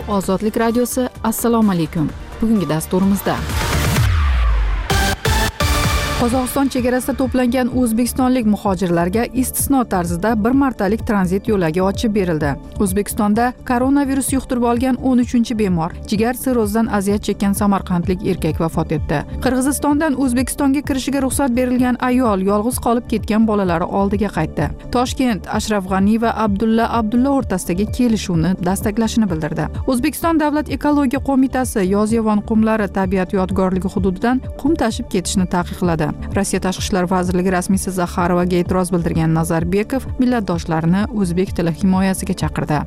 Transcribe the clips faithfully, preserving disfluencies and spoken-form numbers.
Ozodlik radiosi. Assalomu alaykum. Bugungi dasturimizda Qozog'iston chegarasida to'plangan o'zbekistonlik muhojirlarga istisno tarzida bir martalik tranzit yo'lagi ochib berildi. O'zbekistonda koronavirus yuqtirib olgan o'n uchinchi bemor, jigar sirrozidan aziyat chekkan samarqandlik erkak vafot etdi. Qirg'izistondan O'zbekistonga kirishiga ruxsat berilgan ayol yolg'iz qolib ketgan bolalari oldiga qaytdi. Toshkent Ashraf G'ani va Abdulla Abdulla o'rtasidagi kelishuvni dastaklashini bildirdi. O'zbekiston Davlat ekologiya qo'mitasi Yozyovon qumlari tabiat yodgorligi hududidan qum tashib ketishni taqiqladi. Rossiya Tashqi ishlar vazirligi rasmiysi Zaxarovaga e'tiroz bildirgan Nazarbekov millatdoshlarini o'zbek tili himoyasiga chaqirdi.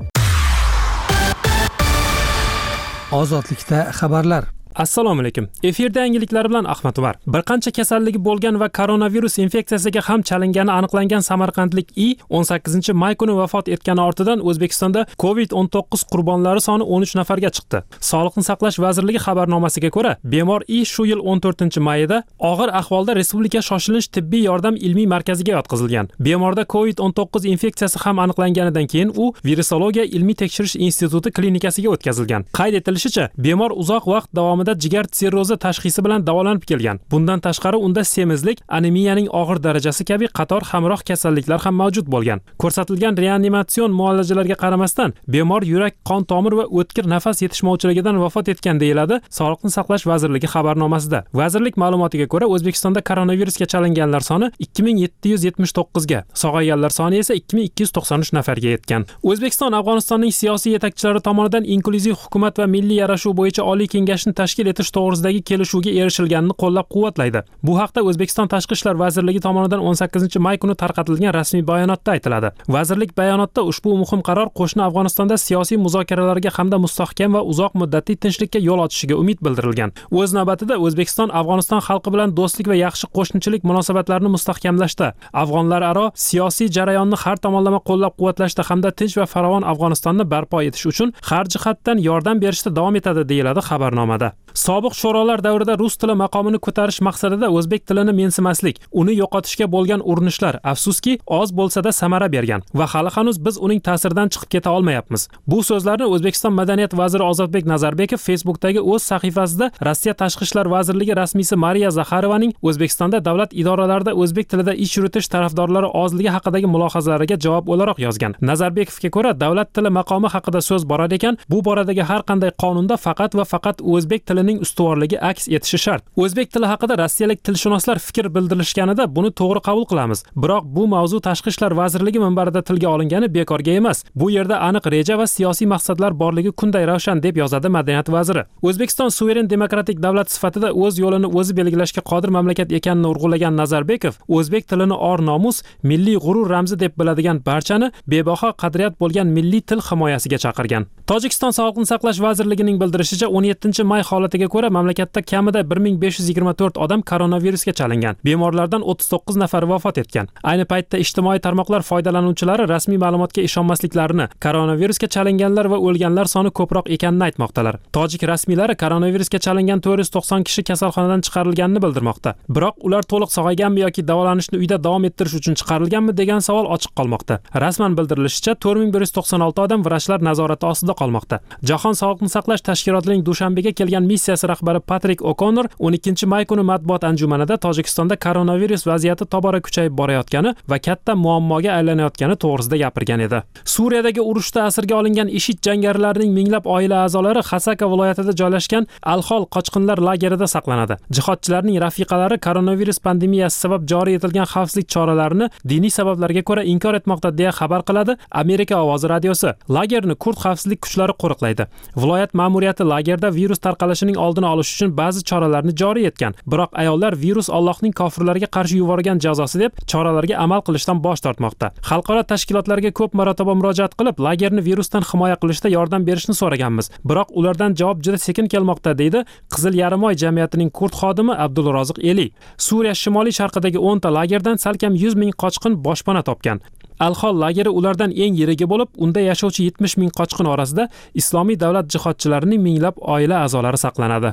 Ozodlikda xabarlar. Assalomu alaykum. Efirda yangiliklar bilan Ahmad Umar. Bir qancha kasalligi bo'lgan va koronavirus infeksiyasiga ham chalingani aniqlangan samarqandlik I o'n sakkizinchi may kuni vafot etgani ortidan O'zbekistonda covid o'n to'qqiz qurbonlari soni o'n uch nafarga chiqdi. Sog'liqni saqlash vazirligi xabarnomasiga ko'ra, bemor I shu yil o'n to'rtinchi mayida og'ir ahvolda Respublika shoshilinch tibbiy yordam ilmiy markaziga yotqizilgan. Bemorda covid o'n to'qqiz infeksiyasi ham aniqlanganidan keyin u Virusologiya ilmiy tekshirish instituti klinikasiga o'tkazilgan. Qayd etilishicha, bemor uzoq vaqt davomida jigar sirrozi tashxisi bilan davolanib kelgan. Bundan tashqari unda semizlik, anemiyaning og'ir darajasi kabi qator hamroh kasalliklar ham mavjud bo'lgan. Ko'rsatilgan reanimatsion muolajalarga qaramasdan bemor yurak, qon tomir va o'tkir nafas yetishmovchiligidan vafot etgan deyiladi Sog'liqni saqlash vazirligi xabarnomasida. Vazirlik ma'lumotiga ko'ra, O'zbekistonda koronavirusga chalinganlar soni ikki ming yetti yuz yetmish to'qqiz ga, sog'ayganlar soni esa ikki ming ikki yuz to'qson uch nafarga yetgan. O'zbekiston Afg'onistonning siyosiy yetakchilari tomonidan inklyuziv hukumat va milliy yarashuv bo'yicha Oliy kengashni tashkil etish to'g'risidagi kelishuvga erishilganini qo'llab-quvvatlaydi. Bu haqda O'zbekiston Tashqi ishlar vazirligi tomonidan o'n sakkizinchi may kuni tarqatilgan rasmiy bayonotda aytiladi. Vazirlik bayonotda ushbu muhim qaror qo'shni Afg'onistonda siyosiy muzokaralarga hamda mustahkam va uzoq muddatli tinchlikka yo'l ochishiga umid bildirilgan. O'z navbatida O'zbekiston Afg'oniston xalqi bilan do'stlik va yaxshi qo'shnichilik munosabatlarini mustahkamlashda, afg'onlararo siyosiy jarayonni har tomonlama qo'llab-quvvatlashda hamda tinch va farovon Afg'onistonni barpo etish uchun har jihatdan yordam berishda davom etadi, deyiladi xabarnomada. Sobiq sho'rolar davrida rus tili maqomini ko'tarish maqsadida o'zbek tilini mensimaslik, uni yo'qotishga bo'lgan urinishlar afsuski oz bo'lsa-da samara bergan va hali hanuz biz uning ta'siridan chiqib keta olmayapmiz. Bu so'zlarni O'zbekiston madaniyat vaziri Ozodbek Nazarbekov Facebook'dagi o'z sahifasida Rossiya Tashqi ishlar vazirligi rasmiysi Mariya Zaxarovaning O'zbekistonda davlat idoralarida o'zbek tilida ish yuritish tarafdorlari ozligi haqidagi mulohazalariga javob o'laroq yozgan. Nazarbekovga ko'ra, davlat tili maqomi haqida so'z borar ekan, bu boradagi har qanday qonunda faqat va faqat o'zbek tilining ustuvorligi aks etishi shart. O'zbek tili haqida rossiyalik tilshunoslar fikr bildirishganida buni to'g'ri qabul qilamiz. Biroq bu mavzu Tashqi ishlar vazirligi minbarida tilga olingani bekorga emas. Bu yerda aniq reja va siyosiy maqsadlar borligi kunday ravshan, deb yozadi madaniyat vaziri. O'zbekiston suveren demokratik davlat sifatida o'z yo'lini o'zi belgilashga qodir mamlakat ekanini urg'ulagan Nazarbekov, o'zbek tilini or-nomus, milliy g'urur ramzi deb biladigan barchani bebaho qadriyat bo'lgan milliy til himoyasiga chaqirgan. Tojikiston Sog'liqni saqlash vazirligining bildirishicha, o'n yettinchi may holatiga ko'ra mamlakatda kamida bir ming besh yuz yigirma to'rt odam koronavirusga chalingan. Bemorlardan o'ttiz to'qqiz nafari vafot etgan. Ayni paytda ijtimoiy tarmoqlar foydalanuvchilari rasmiy ma'lumotga ishonmasliklarini, koronavirusga chalinganlar va o'lganlar soni ko'proq ekanini aytmoqdalar. Tojik rasmiylari koronavirusga chalingan to'rt yuz to'qson kishi kasalxonadan chiqarilganini bildirmoqda. Biroq ular to'liq sog'ayganmi yoki davolanishni uyda davom ettirish uchun chiqarilganmi degan savol ochiq qolmoqda. Rasman bildirilishicha, to'rt ming bir yuz to'qson olti odam vrachlar nazorati ostida qolmoqda. Jahon Sog'liqni saqlash tashkilotining Dushanbega kelgan missiyasi rahbari Patrik O'Konnor o'n ikkinchi may kuni matbuot anjumanida Tojikistonda koronavirus vaziyati tobora kuchayib borayotgani va katta muammoga aylanayotgani to'g'risida gapirgan edi. Suriyadagi urushda asirga olingan IShID jangarilarining minglab oila a'zolari Xasaka viloyatida joylashgan Al-Hol qochqinlar lagerida saqlanadi. Jihodchilarning rafiqalari koronavirus pandemiyasi sabab joriy etilgan xavfsizlik choralarini diniy sabablarga ko'ra inkor etmoqda, deya xabar qiladi Amerika ovozi radiosi. Lagerni kurd xavfsizlik kuchlari qo'riqlaydi. Viloyat ma'muriyati lagerda virus tarqalishining oldini olish uchun ba'zi choralarni joriy etgan. Biroq ayollar virus Allohning kofirlarga qarshi yuborgan jazosi deb choralarga amal qilishdan bosh tortmoqda. Xalqaro tashkilotlarga ko'p marotaba murojaat qilib, lagerni virusdan himoya qilishda yordam berishni so'raganmiz. Biroq ulardan javob juda sekin kelmoqda, deydi Qizil Yarimoy jamiyatining kurd xodimi Abdulroziq Eli. Suriya shimoliy sharqidagi o'nta lagerdan salkam yuz ming qochqin boshpana topgan. Al-Hol lageri ulardan eng yirigi bo'lib, unda yashovchi yetmish ming qochqin orasida islomiy davlat jihodchilarining minglab oila a'zolari saqlanadi.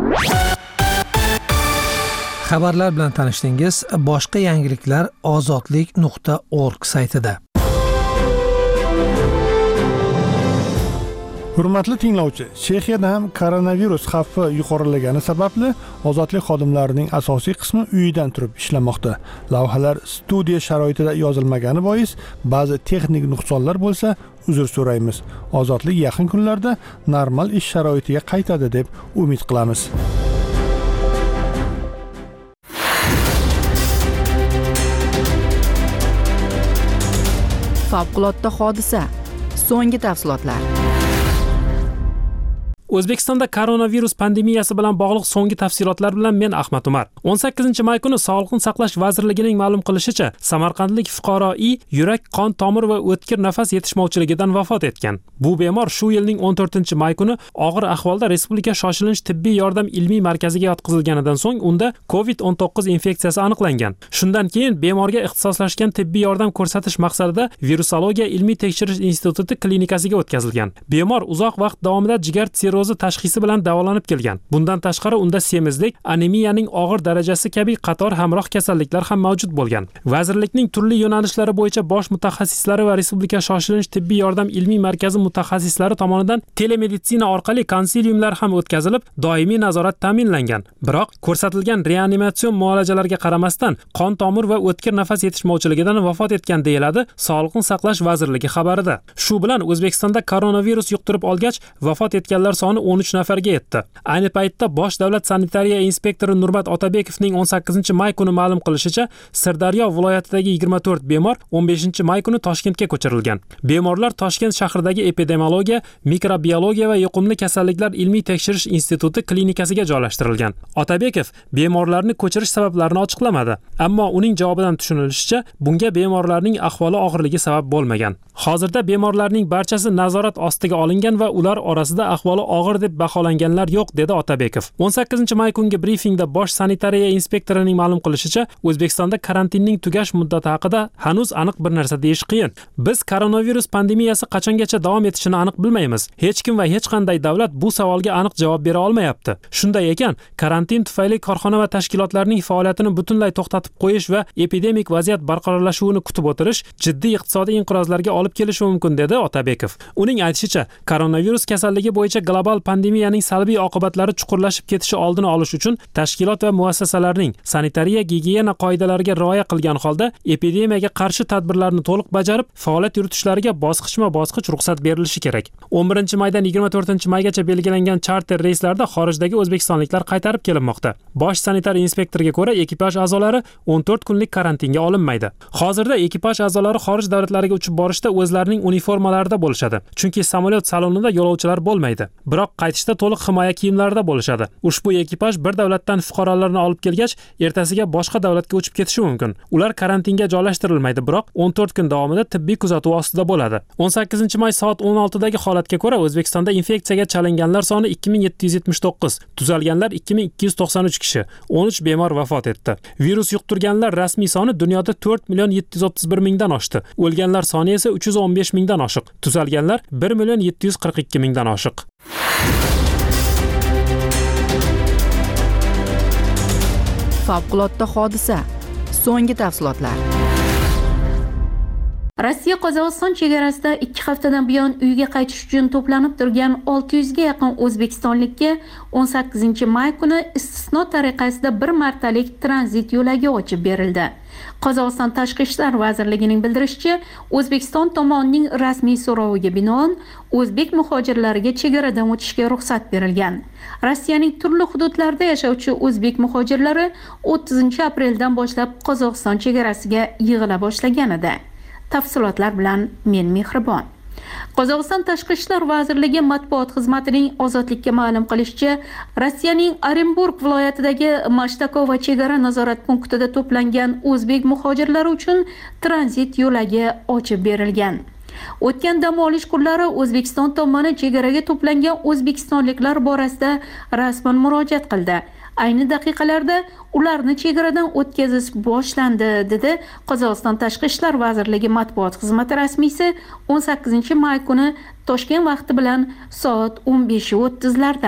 Xabarlar bilan tanishdingiz. Boshqa yangiliklar ozodlik nuqta org saytida. Hurmatli tinglovchi, Chexiyada ham koronavirus xavfi yuqorilagani sababli ozodlik xodimlarining asosiy qismi uyidan turib ishlamoqda. Lavhalar studiya sharoitida yozilmagani bois ba'zi texnik nuqsonlar bo'lsa, uzr so'raymiz. Ozodlik yaqin kunlarda normal ish sharoitiga qaytadi deb umid qilamiz. Favqulodda hodisa. So'nggi tafsilotlar. O'zbekistonda koronavirus pandemiyasi bilan bog'liq so'nggi tafsilotlar bilan men Ahmad Umar. o'n sakkizinchi may kuni Sog'liqni saqlash vazirligining ma'lum qilishicha, Samarqandlik fuqaro I yurak, qon tomir va o'tkir nafas yetishmovchiligidan vafot etgan. Bu bemor shu yilning o'n to'rtinchi may kuni og'ir ahvolda Respublika shoshilinch tibbiy yordam ilmiy markaziga yotqizilganidan so'ng unda covid o'n to'qqiz infeksiyasi aniqlangan. Shundan keyin bemorga ixtisoslashgan tibbiy yordam ko'rsatish maqsadida Virusologiya ilmiy tekshirish instituti klinikasiga o'tkazilgan. Bemor uzoq vaqt davomida jigar sirrozi tashxisi bilan davolanib kelgan. Bundan tashqari unda semizlik, anemiyaning og'ir darajasi kabi qator hamroh kasalliklar ham mavjud bo'lgan. Vazirlikning turli yo'nalishlari bo'yicha bosh mutaxassislari va Respublika shoshilinch tibbiy yordam ilmiy markazi mutaxassislari tomonidan telemeditsina orqali konsiliumlar ham o'tkazilib, doimiy nazorat ta'minlangan. Biroq ko'rsatilgan reanimatsion muolajalarga qaramasdan qon tomir va o'tkir nafas yetishmovchiligidan vafot etgan deyiladi Sog'liqni saqlash vazirligi xabarida. Shu bilan O'zbekistonda koronavirus yuqtirib olgach vafot etganlar soni o'n uch nafarga yetdi. Ayni paytda Bosh davlat sanitariya inspektori Nurmat Otabekovning o'n sakkizinchi may kuni ma'lum qilishicha, Sirdaryo viloyatidagi yigirma to'rt bemor o'n beshinchi may kuni Toshkentga ko'chirilgan. Bemorlar Toshkent shahridagi epidemiologiya, mikrobiologiya va yuqumli kasalliklar ilmiy tekshirish instituti klinikasiga joylashtirilgan. Otabekov bemorlarni ko'chirish sabablarini ochiqlamadi, ammo uning javobidan tushunilishicha, bunga bemorlarning ahvoli og'irligi sabab bo'lmagan. Hozirda bemorlarning barchasi nazorat ostiga olingan va ular orasida ahvoli og'ir deb baholanganlar yo'q, dedi Otabekov. o'n sakkizinchi may kungi brifingda bosh sanitariya inspektorining ma'lum qilishicha, O'zbekistonda karantinning tugash muddati haqida hanuz aniq bir narsa deyish qiyin. Biz koronavirus pandemiyasi qachongacha davom etishini aniq bilmaymiz. Hech kim va hech qanday davlat bu savolga aniq javob bera olmayapti. Shunday ekan, karantin tufayli korxona va tashkilotlarning faoliyatini butunlay to'xtatib qo'yish va epidemik vaziyat barqarorlashuvini kutib o'tirish jiddiy iqtisodiy inqirozlarga olib kelishi mumkin, dedi Otabekov. Uning aytishicha, koronavirus kasalligi bo'yicha global pandemiyaning salbiy oqibatlari chuqurlashib ketishi oldini olish uchun tashkilot va muassasalarning sanitariya gigiyena qoidalariga rioya qilgan holda epidemiyaga qarshi tadbirlarni to'liq bajarib, faoliyat yuritishlariga bosqichma-bosqich ruxsat berilishi kerak. o'n birinchi maydan yigirma to'rtinchi maygacha belgilangan charter reyslarda xorijdagi o'zbekistonliklar qaytarib kelinmoqda. Bosh sanitar inspektorga ko'ra, ekipaj a'zolari o'n to'rt kunlik karantinga olinmaydi. Hozirda ekipaj a'zolari xorij davlatlariga uchib borishda o'zlarining uniformalarida bo'lishadi, chunki samolyot salonida yo'lovchilar bo'lmaydi. Biroq qaytishda to'liq himoya kiyimlarida bo'lishadi. Ushbu ekipaj bir davlatdan fuqarolarni olib kelgach, ertasiga boshqa davlatga uchib ketishi mumkin. Ular karantinga joylashtirilmaydi, biroq o'n to'rt kun davomida tibbiy kuzatuv ostida bo'ladi. o'n sakkizinchi may soat o'n oltidagi holatga ko'ra O'zbekistonda infeksiyaga chalinganlar soni ikki ming yetti yuz yetmish to'qqiz, tuzalganlar ikki ming ikki yuz to'qson uch kishi, o'n uch bemor vafot etdi. Virus yuqtirganlar rasmiy soni dunyoda to'rt million yetti yuz o'ttiz bir mingdan oshdi. O'lganlar soni esa uch yuz o'n besh mingdan oshiq. Tuzalganlar bir million yetti yuz qirq ikki mingdan oshiq. Favqulodda hodisa. So'nggi tafsilotlar. Rossiya Qozog'iston chegarasida ikki haftadan buyon uyga qaytish uchun to'planib turgan olti yuzga yaqin o'zbekistonlikka o'n sakkizinchi may kuni istisno tariqasida bir martalik tranzit yo'lagi ochib berildi. Qozog'iston Tashqi ishlar vazirligining bildirishicha, O'zbekiston tomonining rasmiy so'roviga binoan o'zbek muhojirlariga chegaradan o'tishga ruxsat berilgan. Rossiyaning turli hududlarida yashovchi o'zbek muhojirlari o'ttizinchi apreldan boshlab Qozog'iston chegarasiga yig'ila boshlagan edi. Tafsilotlar bilan men Mehribon. Qozog'iston Tashqi ishlar vazirligi matbuot xizmatining Ozodlikka ma'lum qilishicha, Rossiyaning Orenburg viloyatidagi Mashtakova chegara nazorat punktida to'plangan o'zbek muhojirlari uchun tranzit yo'lagi ochib berilgan. O'tgan dam olish kunlari O'zbekiston tomoni chegaraga to'plangan o'zbekistonliklar borasida rasman murojaat qildi. Ayni daqiqalarda ularni chegaradan o'tkazish boshlandi, dedi Qozog'iston Tashqi ishlar vazirligi matbuot xizmati rasmiysi o'n sakkizinchi may kuni Toshkent vaqti bilan soat o'n besh o'ttizlarda.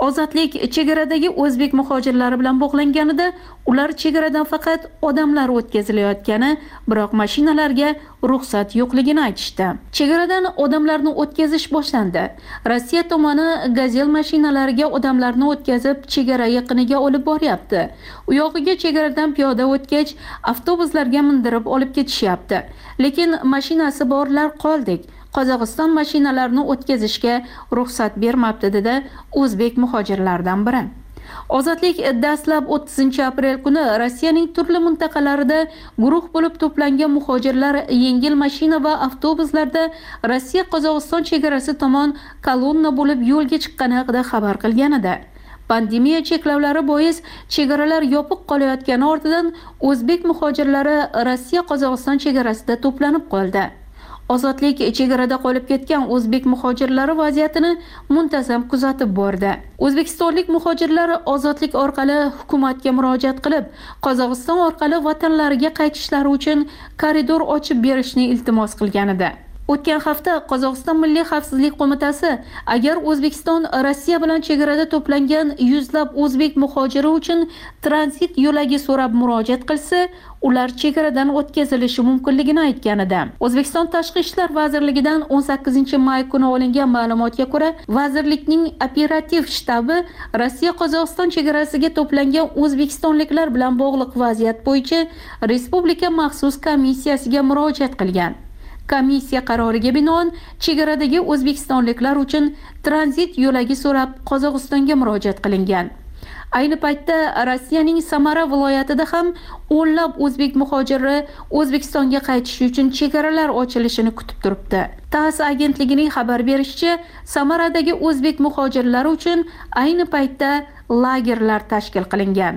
Ozodlik chegaradagi o'zbek muhojirlari bilan bog'langanida ular chegaradan faqat odamlar o'tkazilayotgani, biroq mashinalarga ruxsat yo'qligini aytishdi. Chegaradan odamlarni o'tkazish boshlandi. Rossiya tomoni gazel mashinalariga odamlarni o'tkazib, chegara yaqiniga olib boryapti. U yog'iga chegaradan piyoda o'tgach, avtobuslarga mindirib olib ketishyapti. Lekin mashinasi borlar qoldik. Qozog'iston mashinalarini o'tkazishga ruxsat bermabdi, dedi o'zbek muhojirlardan biri. Ozodlik dastlab o'ttizinchi aprel kuni Rossiyaning turli mintaqalarida guruh bo'lib to'plangan muhojirlar yengil mashina va avtobuslarda Rossiya Qozog'iston chegarasi tomon kolonna bo'lib yo'lga chiqqani haqida xabar qilgan edi. Pandemiya cheklovlari bois chegaralar yopiq qolayotgani ortidan o'zbek muhojirlari Rossiya Qozog'iston chegarasida to'planib qoldi. Ozodlik chegarada qolib ketgan o'zbek muhojirlari vaziyatini muntazam kuzatib bordi. O'zbekistonlik muhojirlar ozodlik orqali hukumatga murojaat qilib, Qozog'iston orqali vatanlariga qaytishlari uchun koridor ochib berishni iltimos qilgan edi. O'tgan hafta Qozog'iston Milliy xavfsizlik qo'mitasi agar O'zbekiston Rossiya bilan chegarada to'plangan yuzlab o'zbek muhojiri uchun tranzit yo'lagi so'rab murojaat qilsa, ular chegaradan o'tkazilishi mumkinligini aytgan edi. O'zbekiston Tashqi ishlar vazirligidan o'n sakkizinchi may kuni olingan ma'lumotga ko'ra, vazirlikning operativ shtabi Rossiya Qozog'iston chegarasiga to'plangan o'zbekistonliklar bilan bog'liq vaziyat bo'yicha respublika maxsus komissiyasiga murojaat qilgan. Komissiya qaroriga binoan chegaradagi o'zbekistonliklar uchun tranzit yo'lagi so'rab Qozog'istonga murojaat qilingan. Ayni paytda Rossiyaning Samara viloyatida ham o'nlab o'zbek muhojiri O'zbekistonga qaytish uchun chegaralar ochilishini kutib turibdi. TASS agentligining xabar berishicha, Samaradagi o'zbek muhojirlari uchun ayni paytda lagerlar tashkil qilingan.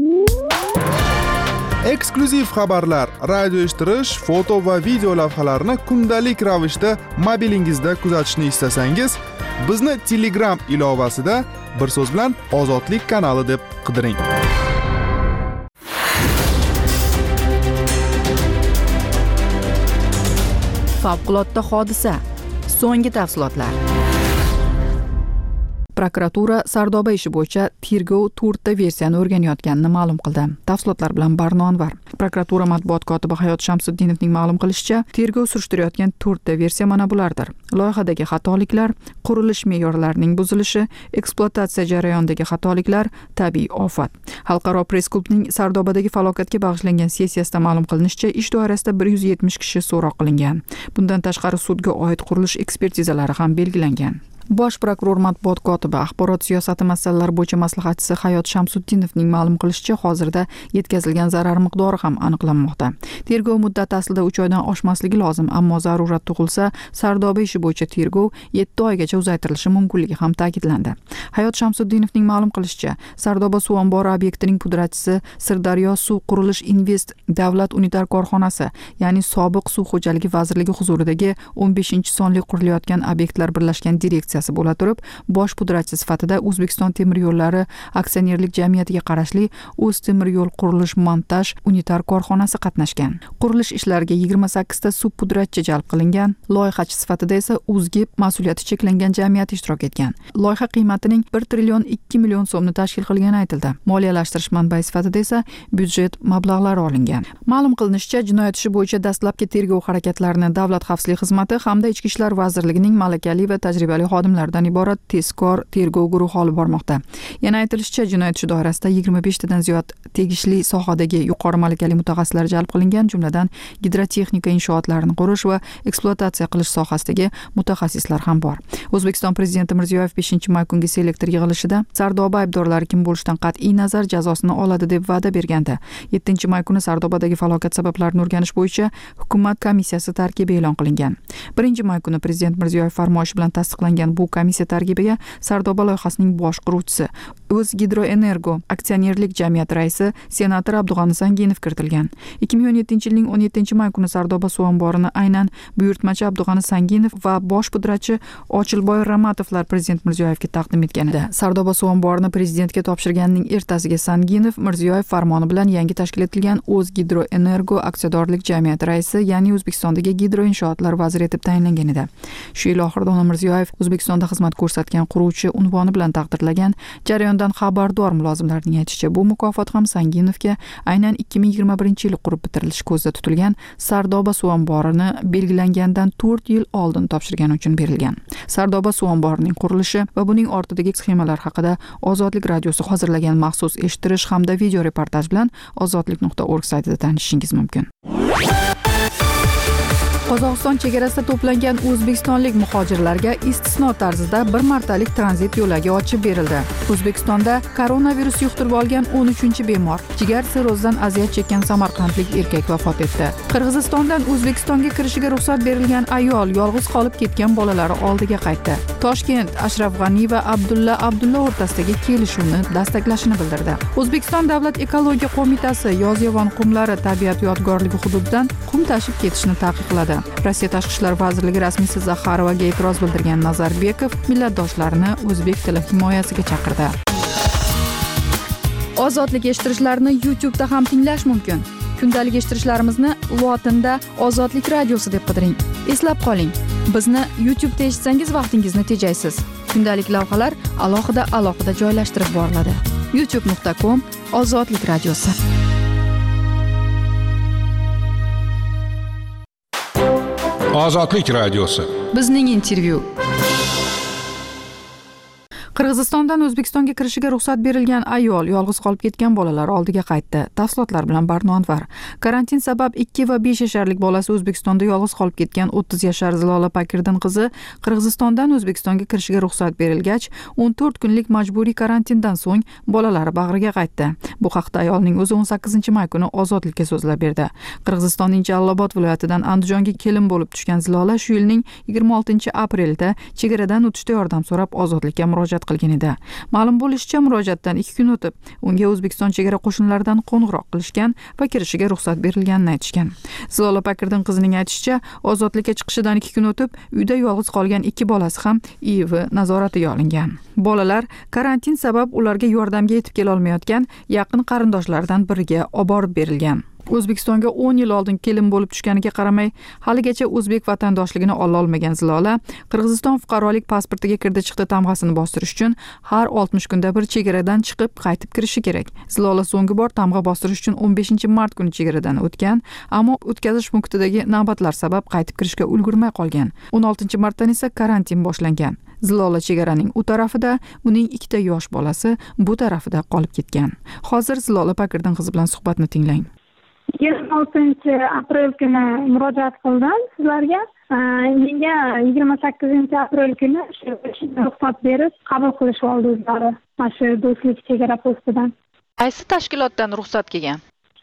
Eksklyuziv xabarlar, radio eshittirish, foto va video lavhalarni kundalik ravishda mobilingizda kuzatishni istasangiz, bizni Telegram ilovasida bir so'z bilan Ozodlik kanali deb qidiring. Favqulodda hodisa. So'nggi tafsilotlar. Prokuratura Sardoba ishi bo'yicha tergov to'rtta versiyani o'rganayotganini ma'lum qildi. Tafsilotlar bilan Barno Anvar. Prokuratura matbuot kotibi Hayot Shamsuddinovning ma'lum qilishicha, tergov surishtirayotgan to'rtta versiya mana bulardir. Loyihadagi xatoliklar, qurilish me'yorlarining buzilishi, ekspluatatsiya jarayonidagi xatoliklar, tabiiy ofat. Xalqaro press-klubning Sardobadagi falokatga bag'ishlangan sessiyasida ma'lum qilinishicha, ish doirasida bir yuz yetmish kishi so'roq qilingan. Bundan tashqari sudga oid qurilish ekspertizalari ham belgilangan. Bosh prokuror matbuot kotibi axborot siyosati masalalari bo'yicha maslahatchisi Hayot Shamsuddinovning ma'lum qilishicha, hozirda yetkazilgan zarar miqdori ham aniqlanmoqda. Tergov muddati aslida uch oydan oshmasligi lozim, ammo zarurat tug'ilsa, Sardoba ishi bo'yicha tergov yetti oygacha uzaytirilishi mumkinligi ham ta'kidlandi. Hayot Shamsuddinovning ma'lum qilishicha, Sardoba suv ombori obyektining pudratchisi Sirdaryo suv qurilish invest davlat unitar korxonasi, ya'ni sobiq suv xo'jaligi vazirligi huzuridagi o'n beshinchi sonli qurilayotgan obyektlar birlashgan direksiya bo'la turib, bosh pudratchi sifatida O'zbekiston temir yo'llari aksionerlik jamiyatiga qarashli O'z temir yo'l qurilish montaj unitar korxonasi qatnashgan. Qurilish ishlariga yigirma sakkizta subpudratchi jalb qilingan. Loyihachi sifatida esa O'zgib mas'uliyati cheklangan jamiyati ishtirok etgan. Loyiha qiymatining bir trillion ikki million so'mni tashkil qilgani aytildi. Moliyalashtirish manbai sifatida esa byudjet mablag'lari olingan. Ma'lum qilinishicha, jinoyat ishi bo'yicha dastlabki tergov harakatlarini Davlat xavfsizlik xizmati hamda Ichki ishlar vazirligining malakali va tajribali xodimlardan iborat tezkor tergov guruhi olib bormoqda. Yana aytilishicha, jinoyat ishi doirasida yigirma beshtadan ziyod tegishli sohadagi yuqori malakali mutaxassislar jalb qilingan, jumladan gidrotexnika inshootlarini qurish va ekspluatatsiya qilish sohasidagi mutaxassislar ham bor. O'zbekiston Prezidenti Mirziyoyev beshinchi may kungi selektor yig'ilishida Sardoba aybdorlari kim bo'lishidan qat'iy nazar jazosini oladi deb va'da bergandi. yettinchi may kuni Sardobadagi falokat sabablarini o'rganish bo'yicha hukumat komissiyasi tarkibi e'lon qilingan. birinchi may kuni Prezident Mirziyoyev farmoyishi bilan tasdiqlangan bu komissiya tarkibiga Sardoba loyihasining bosh quruvchisi, O'zgidroenergo aksionerlik jamiyati raisi senator Abdug'ani Sanginov kiritilgan. ikki ming o'n yettinchi yilning o'n yettinchi may kuni Sardoba suv omborini aynan buyurtmachi Abdug'ani Sanginov va bosh pudratchi Ochilboy Ramatovlar Prezident Mirziyoyevga taqdim etgan edi. Sardoba suv omborini prezidentga topshirganining ertasiga Sanginov Mirziyoyev farmoni bilan yangi tashkil etilgan O'zgidroenergo aksiyadorlik jamiyati raisi, ya'ni O'zbekistondagi gidroinshootlar vaziri etib tayinlangan edi. Shu yil oxirida Mirziyoyev O'zbekiston O'zbekistonda xizmat ko'rsatgan quruvchi unvoni bilan taqdirlagan jarayondan xabardor mulozimlarning aytishicha, bu mukofot ham Sanginovga aynan ikki ming yigirma birinchi yil qurib bitirilishi ko'zda tutilgan Sardoba suv omborini belgilangandan to'rt yil oldin topshirgani uchun berilgan. Sardoba suv omborining qurilishi va buning ortidagi sxemalar haqida Ozodlik radiosi hozirlagan maxsus eshittirish hamda video reportaj bilan ozodlik nuqta org saytida tanishishingiz mumkin. Qozog'iston chegarasida to'plangan o'zbekistonlik muhojirlarga istisno tarzida bir martalik tranzit yo'lagi ochib berildi. O'zbekistonda koronavirus yuqtirib olgan o'n uchinchi bemor, jigar sirrozidan aziyat chekkan samarqandlik erkak vafot etdi. Qirg'izistondan O'zbekistonga kirishiga ruxsat berilgan ayol yolg'iz qolib ketgan bolalari oldiga qaytdi. Toshkent Ashraf G'ani va Abdulla Abdulla o'rtasidagi kelishuvni dastaklashini bildirdi. O'zbekiston Davlat ekologiya qo'mitasi Yozyovon qumlari tabiat yodgorligi hududidan qum tashib ketishni taqiqladi. Rossiya Tashqi ishlar vazirligi rasmiysi Zaxarovaga e'tiroz bildirgan Nazarbekov millatdoshlarini o'zbek tili himoyasiga chaqirdi. Ozodlik eshittirishlarini YouTube da ham tinglash mumkin. Kundalik eshittirishlarimizni lotinda Ozodlik radiosi deb qidiring. Eslab qoling, bizni YouTube da eshitsangiz vaqtingizni tejaysiz. Kundalik lavhalar alohida alohida joylashtirib boriladi. youtube nuqta com Ozodlik radiosi. Ozodlik radiosi. Bizning intervyu. Qirg'izistondan O'zbekistonga kirishiga ruxsat berilgan ayol yolg'iz qolib ketgan bolalar oldiga qaytdi. Tafsilotlar bilan Barno Anvar. Karantin sabab ikki va besh yasharlik bolasi O'zbekistonda yolg'iz qolib ketgan o'ttiz yashar Zilola Pakirdan qizi Qirg'izistondan O'zbekistonga kirishiga ruxsat berilgach, o'n to'rt kunlik majburiy karantindan so'ng bolalari bag'riga qaytdi. Bu haqda ayolning o'zi o'n sakkizinchi may kuni Ozodlikka so'zlab berdi. Qirg'izistonning Jalolobod viloyatidan Andijonga kelin bo'lib tushgan Zilola shu yilning yigirma oltinchi aprelda chegaradan o'tishda yordam so'rab Ozodlikka murojaat qilgan edi. Ma'lum bo'lishicha, murojaatdan ikki kun o'tib, unga O'zbekiston chegara qo'shinlaridan qo'ng'iroq qilishgan va kirishiga ruxsat berilganini aytishgan. Zilola Pakirdan qizining aytishicha, ozodlikka chiqishidan ikki kun o'tib, uyda yolg'iz qolgan ikki bolasi ham I I V nazoratiga olingan. Bolalar karantin sabab ularga yordamga yetib kela olmayotgan yaqin qarindoshlaridan biriga olib borib berilgan. O'zbekistonga o'n yil oldin kelin bo'lib tushganiga qaramay, haligacha o'zbek vatandoshligini ola olmagan Zilola, Qirg'iziston fuqarolik pasportiga kirdi chiqdi tamg'asini bostirish uchun har oltmish kunda bir chegaradan chiqib qaytib kirishi kerak. Zilola so'nggi bor tamg'a bostirish uchun o'n beshinchi mart kuni chegaradan o'tgan, ammo o'tkazish punktidagi navbatlar sabab qaytib kirishga ulgurmay qolgan. o'n oltinchi martdan esa karantin boshlangan. Zilola chegaraning u tarafida, uning ikkita yosh bolasi bu tarafida qolib ketgan. Hozir Zilola Pakirdan qizi bilan suhbatni tinglang. yigirma oltinchi aprel kuni murojaat qildim sizlarga. Menga yigirma sakkizinchi aprel kuni ruxsat berib qabul qilish oldi o'zlari. Mana shu do'stlik chegara postidan. Qaysi tashkilotdan ruxsat kelgan?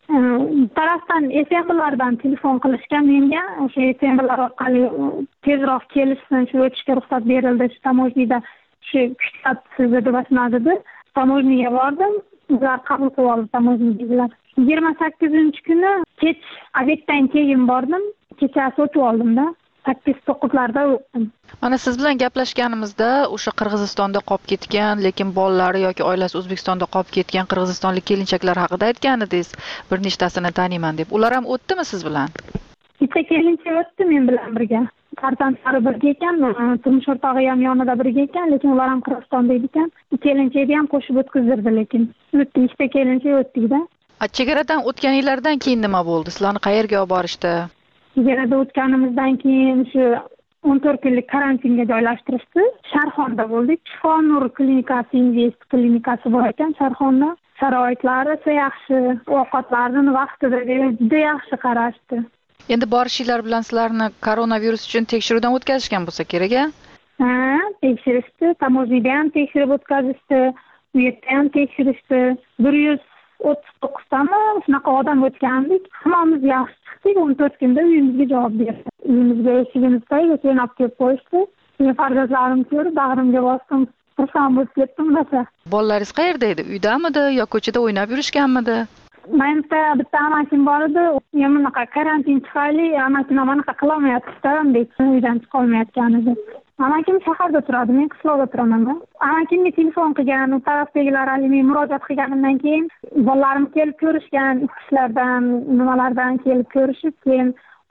Tarafdan S M Blardan telefon qilishgan menga. O'sha S M Blar orqali tezroq kelishsin, shu o'tishga ruxsat berildi. Shu tamojnida shu kuchlat sizga deb aytmadi. Tamojniga bordim. Ular qabul qilib oldi tamojnidagilar. yigirma sakkizinchi kuni kech obyektdan keyin bordim. Kechasi o'tib oldim-da. sakkiz to'qqizlarda o'tdim. Mana siz bilan gaplashganimizda o'sha Qirg'izistonda qolib ketgan, lekin bolalari yoki oilasi O'zbekistonda qolib ketgan qirg'izistonlik kelinchaklar haqida aytgan edingiz. Bir nechtasini taniyman deb. Ular ham o'tdimi siz bilan? Bitta kelinchak o'tdi men bilan birga. Farzandlari birga ekan, turmush o'rtog'i ham yonida birga ekan, lekin ular ham Qirg'izistonda ekan. Kelinchakni ham qo'shib o'tkazdirdi, lekin o'tdi, ikkita kelinchak o'tdik-da. Chegaradan o'tganinglardan keyin nima bo'ldi? Sizlarni qayerga olib borishdi? Chegarada o'tganimizdan keyin shu o'n to'rt kunlik karantinga joylashtirishdi. Sharxonda bo'ldik. Shifo-nur klinikasi, invest klinikasi bor ekan Sharxonda. Sharoitlari yaxshi, ovqatlarni vaqtida juda yaxshi qarashdi. Endi borishinglar bilan sizlarni koronavirus uchun tekshiruvdan o'tkazishgan bo'lsa kerak-a? Ha, tekshirishdi. Tamojnida ham tekshirib o'tkazishdi, u yerda ham tekshirishdi. bir yuz o'ttiz to'qqiztami shunaqa odam o'tgandik. Hammamiz yaxshi chiqdik. o'n to'rt kunda uyimizga javob berdi. Uyimizga eshigimizga yo'lab olib kelib qo'yishdi. Men farzandlarim ko'rib bag'rimga bosdim. Xursand bo'lib ketdim rosa. Bolalaringiz qayerda edi? Uydamidi yo ko'chada o'ynab yurishganmidi? Menimcha bitta amakim bor edi. Men bunaqa karantin tufayli amakim anaqa qilolmayapti-da, deb uydan chiqa olmayotgan edi. Amakim shaharda turadi, men qishloqda turaman. Amakimga telefon qilgan, u tarafdagilar hali men murojaat qilganimdan keyin bolalarim kelib ko'rishgan, ishlardan, nimalardan kelib ko'rishib, keyin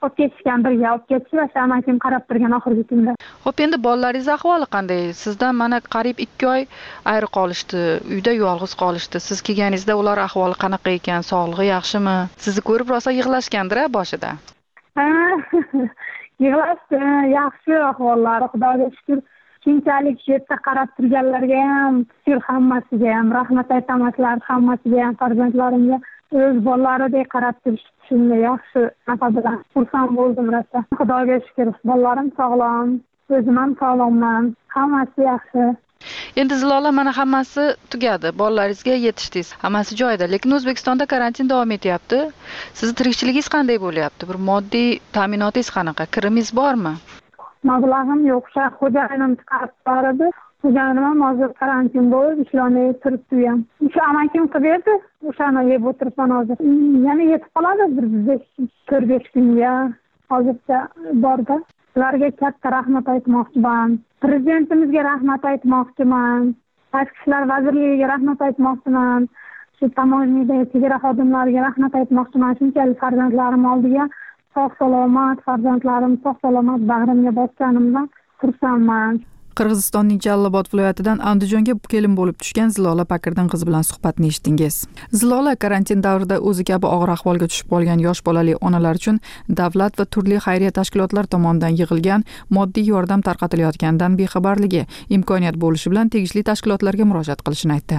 olib ketishgan, birga olib ketishdi va amakim qarab turgan oxirgi kunda. Xo'p, endi bolalaringiz ahvoli qanday? Sizdan mana qariyb ikki oy ayri qolishdi, uyda yolg'iz qolishdi. Siz kelganingizda ular ahvoli qanaqa ekan, sog'lig'i yaxshimi? Sizni ko'rib rosa yig'lashgandir-a boshida. Ha, yig'lashdi, yaxshi ahvollari, Xudoga shukr. Keyinchalik shu yerda qarab turganlarga ham, shukr hammasiga ham rahmat aytamaslar, hammasiga ham farzandlarimga o'z bolalaridek qarab turishdi. Shunday yaxshi nafa bilan xursand bo'ldim rosa. Xudoga shukr, bolalarim sog'lom, o'zim ham sog'lomman, hammasi yaxshi. Endi Zilola, mana hammasi tugadi, bolalaringizga yetishdingiz, hammasi joyida, lekin O'zbekistonda karantin davom etyapti. Sizni tirikchiligingiz qanday bo'lyapti? Bir moddiy ta'minotingiz qanaqa? Kirimingiz bormi? Mablag'im yo'q, o'sha xo'jayinim chiqarib berdi. Xo'jayinim ham hozir karantin bo'lib ishlamay turibdi ham. O'sha amakim qilib berdi, o'shani yeb o'tiribman hozir. Yana yetib qoladi bir to'rt besh kunga. Hozircha borda. Ularga katta rahmat aytmoqchiman. Prezidentimizga rahmat aytmoqchiman. Tashqi ishlar vazirligiga rahmat aytmoqchiman. Shu tamoyildagi chegara xodimlariga rahmat aytmoqchiman. Shunchalik farzandlarim oldiga sog' salomat, farzandlarim sog' salomat bag'rimga bosganimdan xursandman. Qirg'izistonning Jallobod viloyatidan Andijonga kelin bo'lib tushgan Zilola Pakirdan qiz bilan suhbatni eshitdingiz. Zilola karantin davrida o'zi kabi og'ir ahvolga tushib qolgan yosh bolali onalar uchun davlat va turli xayriya tashkilotlari tomonidan yig'ilgan moddiy yordam tarqatilayotganidan bexabarligi, imkoniyat bo'lishi bilan tegishli tashkilotlarga murojaat qilishini aytdi.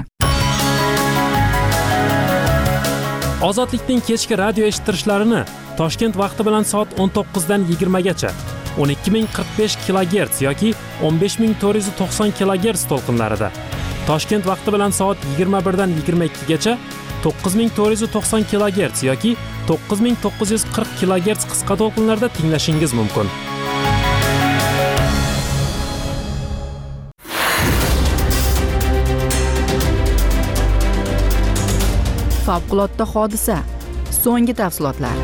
Ozodlikning kechki radio eshittirishlarini Toshkent vaqti bilan soat o'n to'qqizdan yigirmagacha o'n ikki ming qirq besh kilogerts yoki o'n besh ming to'rt yuz to'qson kilogerts to'lqinlarida, Toshkent vaqti bilan soat yigirma birdan yigirma ikkigacha to'qqiz ming to'rt yuz to'qson kilogerts yoki to'qqiz ming to'qqiz yuz qirq kilogerts qisqa to'lqinlarda tinglashingiz mumkin. Favqulodda hodisa. So'nggi tafsilotlar.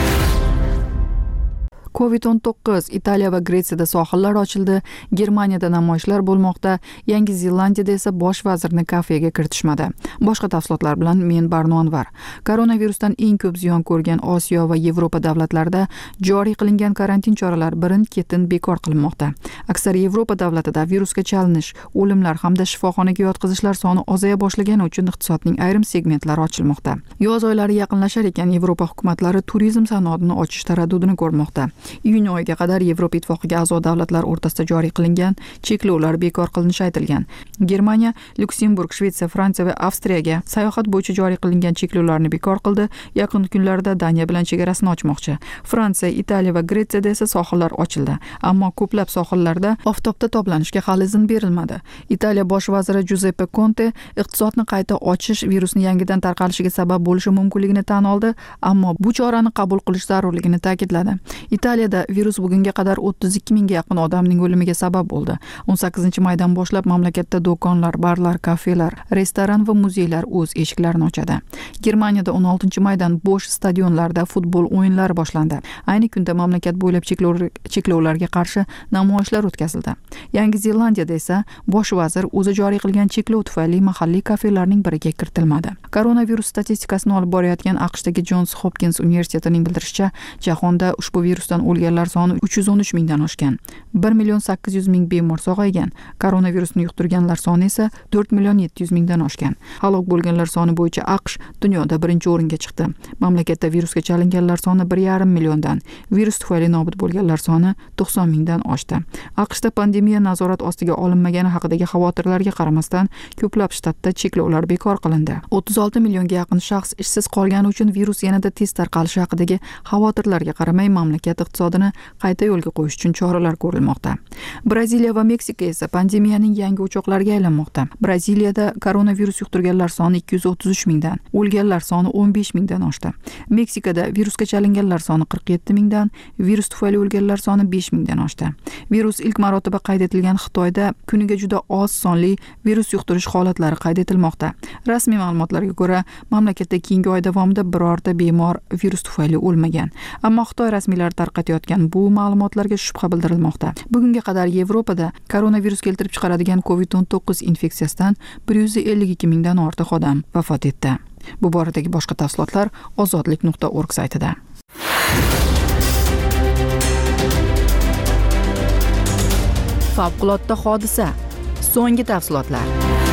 covid o'n to'qqiz Italiya va Gretsiyada sohillar ochildi, Germaniyada namoyishlar bo'lmoqda, Yangi Zelandiyada esa bosh vazirni kafega kiritishmadi. Boshqa tafsilotlar bilan men Barno Anvar. Koronavirusdan eng ko'p ziyon ko'rgan Osiyo va Yevropa davlatlarida joriy qilingan karantin choralari birin-ketin bekor qilinmoqda. Aksar Yevropa davlatida virusga chalinish, o'limlar hamda shifoxonaga yotqizishlar soni ozaya boshlagani uchun iqtisodning ayrim segmentlari ochilmoqda. Yoz oylari yaqinlashar ekan Yevropa hukumatlari turizm sanoatini ochish taraddudini ko'rmoqda. Iyun oyiga qadar Yevropa ittifoqiga a'zo davlatlar o'rtasida joriy qilingan cheklovlar bekor qilinishi aytilgan. Germaniya, Lyuksemburg, Shvetsiya, Fransiya va Avstriyaga sayohat bo'yicha joriy qilingan cheklovlarni bekor qildi. Yaqin kunlarda Daniya bilan chegarasini ochmoqchi. Fransiya, Italiya va Gretsiyada esa sohillar ochildi, ammo ko'plab sohillarda oftobda toblanishga hali izn berilmadi. Italiya bosh vaziri Giuseppe Conte iqtisodni qayta ochish virusni yangidan tarqalishiga sabab bo'lishi mumkinligini tan oldi, ammo bu chorani qabul qilish zarurligini ta'kidladi. Italiyada virus bugunga qadar o'ttiz ikki mingga yaqin odamning o'limiga sabab bo'ldi. o'n sakkizinchi maydan boshlab mamlakatda do'konlar, barlar, kafelar, restoran va muzeylar o'z eshiklarini ochadi. Germaniyada o'n oltinchi maydan bo'sh stadionlarda futbol o'yinlari boshlandi. Ayni kunda mamlakat bo'ylab cheklovlarga qarshi namoyishlar o'tkazildi. Yangi Zelandiyada esa bosh vazir o'zi joriy qilgan cheklov tufayli mahalliy kafelarning biriga kiritilmadi. Koronavirus statistikasini olib borayotgan AQShdagi Johns Hopkins universitetining bildirishicha, jahonda ushbu virusdan o'lganlar soni uch yuz o'n uch mingdan oshgan. bir million sakkiz yuz ming bemor sog'aygan. Koronavirusni yuqtirganlar soni esa to'rt million yetti yuz mingdan oshgan. Halok bo'lganlar soni bo'yicha AQSh dunyoda birinchi o'ringa chiqdi. Mamlakatda virusga chalinganlar soni bir yarim milliondan, virus tufayli nobud bo'lganlar soni to'qson mingdan oshdi. AQShda pandemiya nazorat ostiga olinmagani haqidagi xavotirlarga qaramasdan, ko'plab shtatda cheklovlar bekor qilindi. o'ttiz olti millionga yaqin shaxs ishsiz qolgani uchun virus yanada tez tarqalishi haqidagi xavotirlarga qaramay mamlakat iqtisodini qayta yo'lga qo'yish uchun choralar ko'rilmoqda. Braziliya va Meksika esa pandemiyaning yangi o'choqlariga aylanmoqda. Braziliyada koronavirus yuqtirganlar soni ikki yuz o'ttiz uch mingdan, o'lganlar soni o'n besh mingdan oshdi. Meksikada virusga chalinganlar soni qirq yetti mingdan, virus tufayli o'lganlar soni besh mingdan oshdi. Virus ilk marotaba qayd etilgan Xitoyda kuniga juda oz sonli virus yuqtirish holatlari qayd etilmoqda. Rasmiy ma'lumotlarga ko'ra, mamlakatda keyingi oy davomida birorta bemor virus tufayli o'lmagan. Ammo Xitoy rasmiylari tarqatayotgan bu ma'lumotlarga shubha bildirilmoqda. Bugunga qadar Yevropada koronavirus keltirib chiqaradigan covid o'n to'qqiz infeksiyasidan bir yuz ellik ikki mingdan ortiq odam vafot etdi. Bu boradagi boshqa tafsilotlar ozodlik nuqta org saytida. favqulodda hodisa. So'nggi tafsilotlar.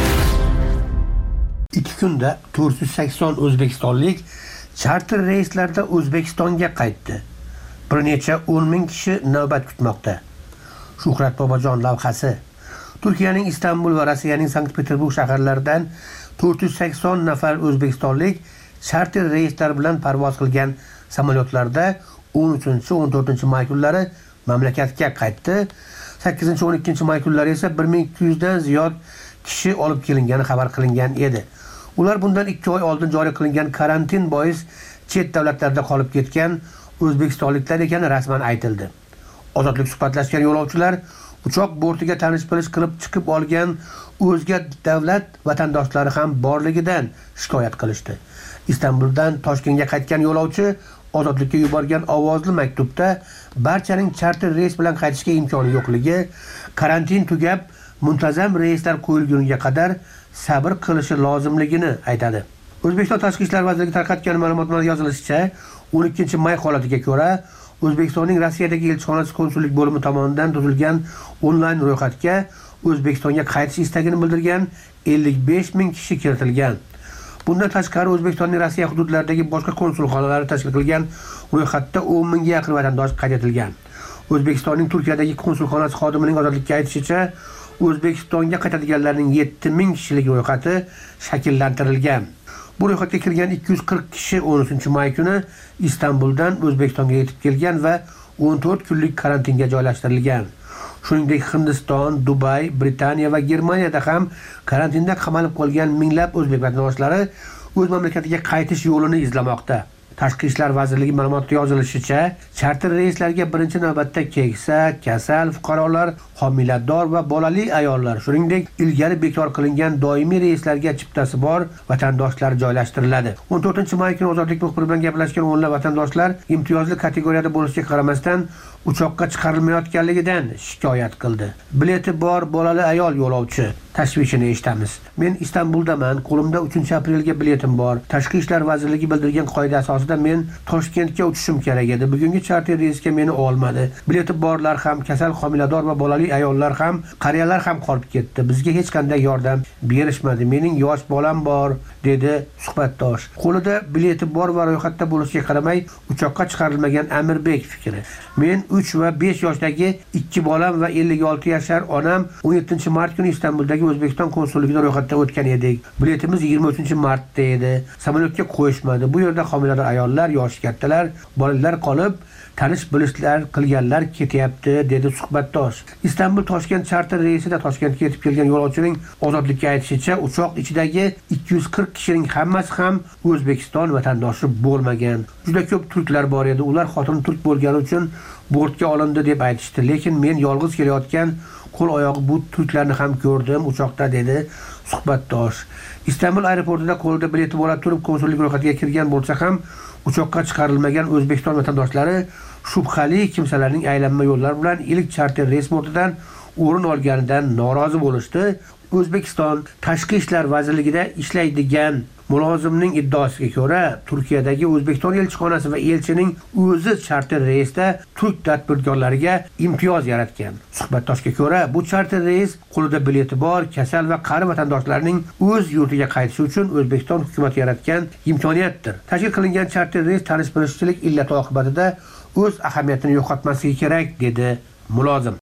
ikki kunda to'rt yuz sakson o'zbekistonlik charter reyslarda O'zbekistonga qaytdi. Bir necha o'n ming kishi navbat kutmoqda. Shuhrat Bobojon lavhasi. Turkiyaning Istanbul va Rossiyaning Sankt-Peterburg shaharlaridan to'rt yuz sakson nafar o'zbekistonlik charter reyslar bilan parvoz qilgan samolyotlarda o'n uchinchi o'n to'rtinchi may kunlari mamlakatga qaytdi. sakkizinchi o'n ikkinchi may kunlari esa bir ming ikki yuz dan ziyod kishi olib kelingani xabar qilingan edi. Ular bundan ikki oy oldin joriy qilingan karantin bois chet davlatlarda qolib ketgan o'zbekistonliklar ekani rasman aytildi. Ozodlik suhbatlashgan yo'lovchilar uchoq bortiga tanish-bilish qilib chiqib olgan o'zga davlat vatandoshlari ham borligidan shikoyat qilishdi. Istanbuldan Toshkentga qaytgan yo'lovchi Ozodlikka yuborgan ovozli maktubda barchaning charter reys bilan qaytishga imkoni yo'qligi, karantin tugab muntazam reyslar qo'yilguniga qadar sabr qilishi lozimligini aytadi. O'zbekiston Tashqi ishlar vazirligi tarqatgan ma'lumotlarda yozilishicha, o'n ikkinchi may holatiga ko'ra O'zbekistonning Rossiyadagi elchixonasi konsullik bo'limi tomonidan tuzilgan onlayn ro'yxatga O'zbekistonga qaytish istagini bildirgan ellik besh ming kishi kiritilgan. Bundan tashqari O'zbekistonning Rossiya hududlaridagi boshqa konsulxonalari tashkil qilgan ro'yxatda o'n mingga yaqin vatandosh qayd etilgan. O'zbekistonning Turkiyadagi konsulxonasi xodimining ozodlikka aytishicha, O'zbekistonga qaytadiganlarning yetti ming kishilik ro'yxati shakllantirilgan. Bu ro'yxatga kirgan ikki yuz qirq kishi o'n uchinchi may kuni Istanbuldan O'zbekistonga yetib kelgan va o'n to'rt kunlik karantinga joylashtirilgan. Shuningdek, Hindiston, Dubay, Britaniya va Germaniyada ham karantinda qamalib qolgan minglab o'zbek vatandoshlari o'z mamlakatiga qaytish yo'lini izlamoqda. Tashqi ishlar vazirligi ma'lumotida yozilishicha, charter reyslarga birinchi navbatda keksa, kasal fuqarolar, homilador va bolali ayollar, shuningdek, ilgari bekor qilingan doimiy reyslarga chiptasi bor vatandoshlar joylashtiriladi. o'n to'rtinchi may kuni Ozodlik muxbiri bilan gaplashgan o'nlab vatandoshlar imtiyozli kategoriyada bo'lishiga qaramasdan uchoqqa chiqarilmayotganligidan shikoyat qildi. Bileti bor bolali ayol yo'lovchi tashvishini eshitamiz. Men Istanbuldaman, qo'limda uchinchi aprelga biletim bor. Tashqi ishlar vazirligi bildirgan qoida asosida men Toshkentga uchishim kerak edi. Bugungi charter reysga meni olmadi. Bileti borlar ham, kasal, homilador va bolali ayollar ham, qariyalar ham qolib ketdi. Bizga hech qanday yordam berishmadi. Mening yosh bolam bor, dedi suhbatdosh. Qo'lida bileti bor va ro'yxatda bo'lishiga qaramay uchoqqa chiqarilmagan Amirbek fikri. Men uch va besh yoshdagi ikki bolam va ellik olti yashar onam o'n yettinchi mart kuni Istanbuldagi O'zbekiston konsulligida ro'yxatdan o'tgan edik. Biletimiz yigirma uchinchi martda edi. Samolyotga qo'yishmadi. Bu yerda homilador ayollar, yoshi kattalar, bolalar qolib, tanish bilishlar qilganlar ketyapti, dedi suhbatdosh. Istanbul Toshkent charter reysida Toshkentga yetib kelgan yo'lovchining Ozodlikka aytishicha, uchoq ichidagi ikki yuz qirq kishining hammasi ham O'zbekiston vatandoshi bo'lmagan. Juda ko'p turklar bor edi. Ular xotini turk bo'lgani uchun bortga olindi deb aytishdi. Lekin men yolg'iz kelayotgan qo'l oyog'i bu turklarni ham ko'rdim uchoqda, dedi suhbatdosh. Istanbul aeroportida qo'lida bileti bo'la turib konsullik ro'yxatiga kirgan bo'lsa ham uchoqqa chiqarilmagan O'zbekiston vatandoshlari shubhali kimsalarning aylanma yo'llar bilan ilk charter reys bortidan o'rin olganidan norozi bo'lishdi. O'zbekiston Tashqi ishlar vazirligida ishlaydigan mulozimning iddaosiga ko'ra, Turkiyadagi O'zbekiston elchixonasi va elchining o'zi charter reysda turk tadbirkorlariga imtiyoz yaratgan. Suhbatdoshga ko'ra, bu charter reys qo'lida bileti bor, kasal va qari vatandoshlarning o'z yurtiga qaytishi uchun O'zbekiston hukumati yaratgan imkoniyatdir. Tashkil qilingan charter reys tanish-bilishchilik illati oqibatida o'z ahamiyatini yo'qotmasligi kerak, dedi mulozim.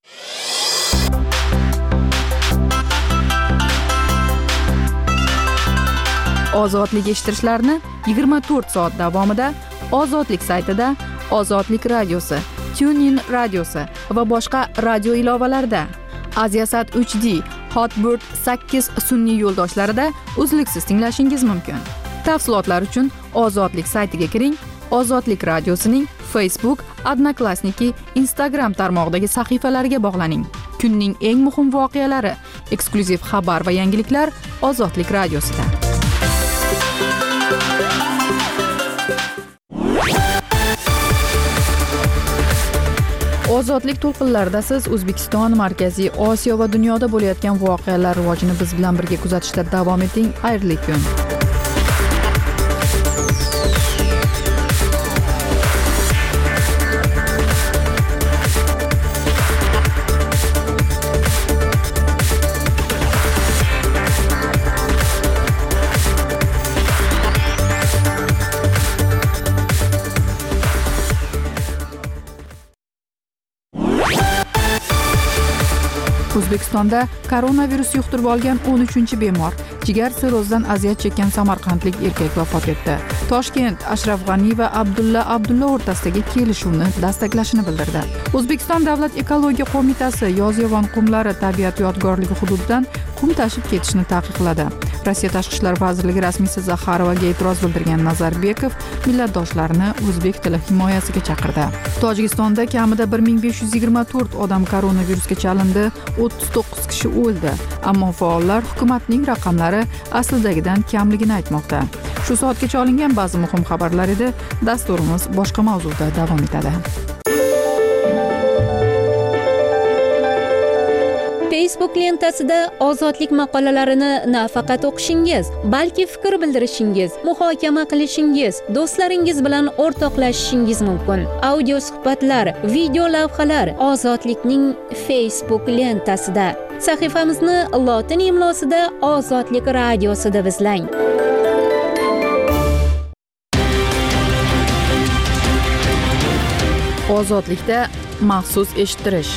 Ozodlik eshittirishlarni yigirma to'rt soat davomida Ozodlik saytida, Ozodlik radiosi, TuneIn radiosi va boshqa radio ilovalarida, Aziasat uch D, Hotbird sakkiz sun'iy yo'ldoshlarida uzluksiz tinglashingiz mumkin. Tafsilotlar uchun Ozodlik saytiga kiring. Ozodlik radiosining Facebook, Odnoklassniki, Instagram tarmog'idagi sahifalariga bog'laning. Kunning eng muhim voqealari, eksklyuziv xabar va yangiliklar Ozodlik radiosida. Ozodlik to'lqinlarida siz O'zbekiston, Markaziy Osiyo va dunyoda bo'layotgan voqealar rivojini biz bilan birga kuzatishda davom eting. Xayrli kun. O'zbekistonda koronavirus yuqtirib olgan o'n uchinchi bemor, jigar sirrozidan aziyat chekkan samarqandlik erkak vafot etdi. Toshkent Ashraf G'ani va Abdulla Abdulla o'rtasidagi kelishuvni dastaklashini bildirdi. O'zbekiston Davlat ekologiya qo'mitasi Yozyovon qumlari tabiat yodgorligi hududidan qum tashib ketishni taqiqladi. Rossiya Tashqi ishlar vazirligi rasmiysi Zaxarovaga e'tiroz bildirgan Nazarbekov millatdoshlarini o'zbek tili himoyasiga chaqirdi. Tojikistonda kamida bir ming besh yuz yigirma to'rt odam koronavirusga chalindi, o'ttiz to'qqiz kishi o'ldi. Ammo faollar hukumatning raqamlari aslidagidan kamligini aytmoqda. Shu soatgacha olingan ba'zi muhim xabarlar edi. Dasturimiz boshqa mavzuda davom etadi. Facebook lentasida ozodlik maqolalarini nafaqat o'qishingiz, balki fikr bildirishingiz, muhokama qilishingiz, do'stlaringiz bilan o'rtoqlashishingiz mumkin. Audio suhbatlar, video lavhalar Ozodlikning Facebook lentasida. Sahifamizni lotin imlosida Ozodlik radiosi deb izlang. Ozodlikda maxsus eshittirish.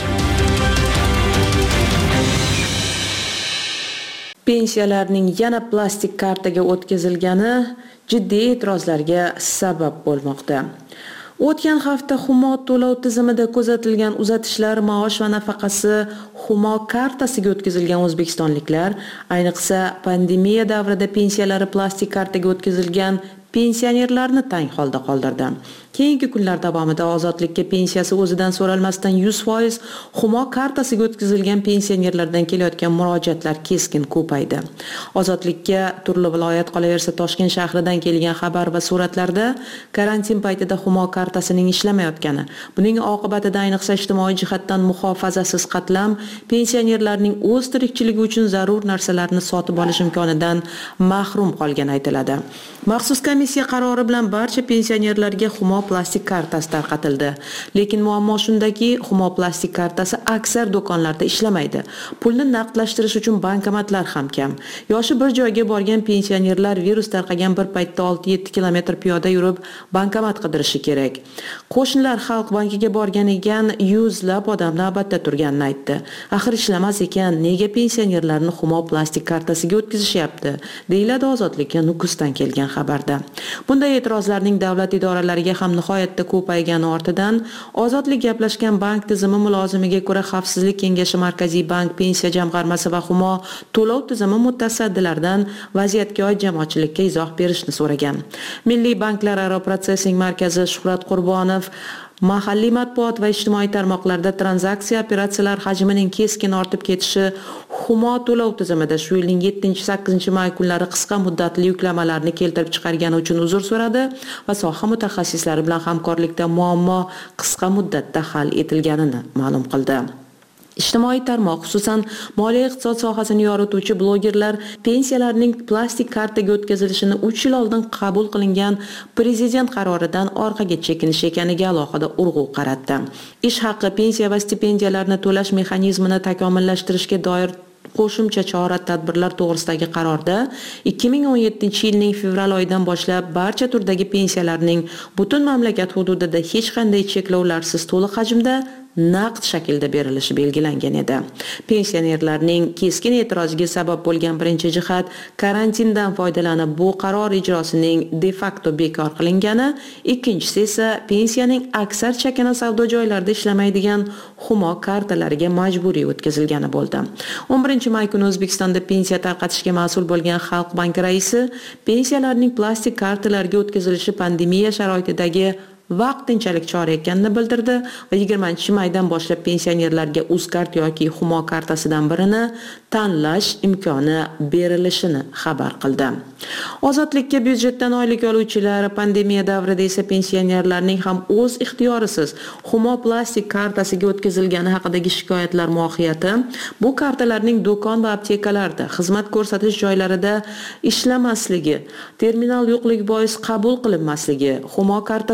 Pensiyalarning yana plastik kartaga o'tkazilgani jiddiy e'tirozlarga sabab bo'lmoqda. O'tgan hafta Humo to'lov tizimida kuzatilgan uzatishlar, maosh va nafaqasi Humo kartasiga o'tkazilgan o'zbekistonliklar, ayniqsa pandemiya davrida pensiyalari plastik kartaga o'tkazilgan pensionerlarni tang holda qoldirdi. Keyingi kunlar davomida ozodlikka pensiyasi o'zidan so'ralmasdan yuz foiz Humo kartasiga o'tkazilgan pensionerlardan kelayotgan murojaatlar keskin ko'paydi. Ozodlikka turli viloyat, qolaversa Toshkent shahridan kelgan xabar va suratlarda karantin paytida Humo kartasining ishlamayotgani, buning oqibatida ayniqsa ijtimoiy jihatdan muhofazasiz qatlam pensionerlarning o'z tirikchiligi uchun zarur narsalarni sotib olish imkonidan mahrum qolgani aytiladi. Maxsus komissiya qarori bilan barcha pensionerlarga Humo plastik kartasi tarqatildi. Lekin muammo shundaki, Humo plastik kartasi aksar do'konlarda ishlamaydi. Pulni naqdlashtirish uchun bankomatlar ham kam. Yoshi bir joyga borgan pensionerlar virus tarqagan bir paytda olti yetti kilometr piyoda yurib bankomat qidirishi kerak. Qo'shnilar Xalq bankiga borgan ekan, yuzlab odam navbatda turganini aytdi. Axir ishlamas ekan, nega pensionerlarni Humo plastik kartasiga o'tkazishyapti? Deyiladi Ozodlikka Nukusdan kelgan xabarda. Bunday e'tirozlarning davlat idoralariga ham nihoyatda ko'paygani ortidan Ozodlik gaplashgan bank tizimi mulozimiga ko'ra Xavfsizlik kengashi Markaziy bank, Pensiya jamg'armasi va Humo to'lov tizimi mutasaddilaridan vaziyatga oid jamoatchilikka izoh berishni so'ragan. Milliy banklararo protsessing markazi Shuhrat Qurbonov mahalliy matbuot va ijtimoiy tarmoqlarda tranzaksiya operatsiyalar hajmining keskin ortib ketishi Humo to'lov tizimida shu yilning yettinchi sakkizinchi may kunlari qisqa muddatli yuklamalarni keltirib chiqargani uchun uzr so'radi va soha mutaxassislari bilan hamkorlikda muammo qisqa muddatda hal etilganini ma'lum qildi. Ijtimoiy tarmoq, xususan moliya iqtisod sohasini yorituvchi blogerlar pensiyalarning plastik kartaga o'tkazilishini uch yil oldin qabul qilingan prezident qaroridan orqaga chekinish ekaniga alohida urg'u qaratdi. Ish haqi, pensiya va stipendiyalarni to'lash mexanizmini takomillashtirishga doir qo'shimcha chora-tadbirlar to'g'risidagi qarorda ikki ming o'n yettinchi yilning fevral oyidan boshlab barcha turdagi pensiyalarning butun mamlakat hududida hech qanday cheklovlarsiz to'liq hajmda naqd shaklda berilishi belgilangan edi. Pensionerlarning keskin e'tiroziga sabab bo'lgan birinchi jihat karantindan foydalanib bu qaror ijrosining de facto bekor qilingani, ikkinchisi esa pensiyaning aksar chakana savdo joylarida ishlamaydigan Humo kartalariga majburiy o'tkazilgani bo'ldi. o'n birinchi may kuni O'zbekistonda pensiya tarqatishga mas'ul bo'lgan Xalq banki raisi pensiyalarning plastik kartalarga o'tkazilishi pandemiya sharoitidagi vaqtinchalik chora ekanini bildirdi va yigirmanchi maydan boshlab pensionerlarga Uzkart yoki Humo kartasidan birini tanlash imkoni berilishini xabar qildi. Ozodlikka byudjetdan oylik oluvchilar, pandemiya davrida esa pensionerlarning ham o'z ixtiyorisiz Humo plastik kartasiga o'tkazilgani haqidagi shikoyatlar mohiyati bu kartalarning do'kon va aptekalarda, xizmat ko'rsatish joylarida ishlamasligi, terminal yo'qligi bois qabul qilinmasligi, Humo kartasidan boshqa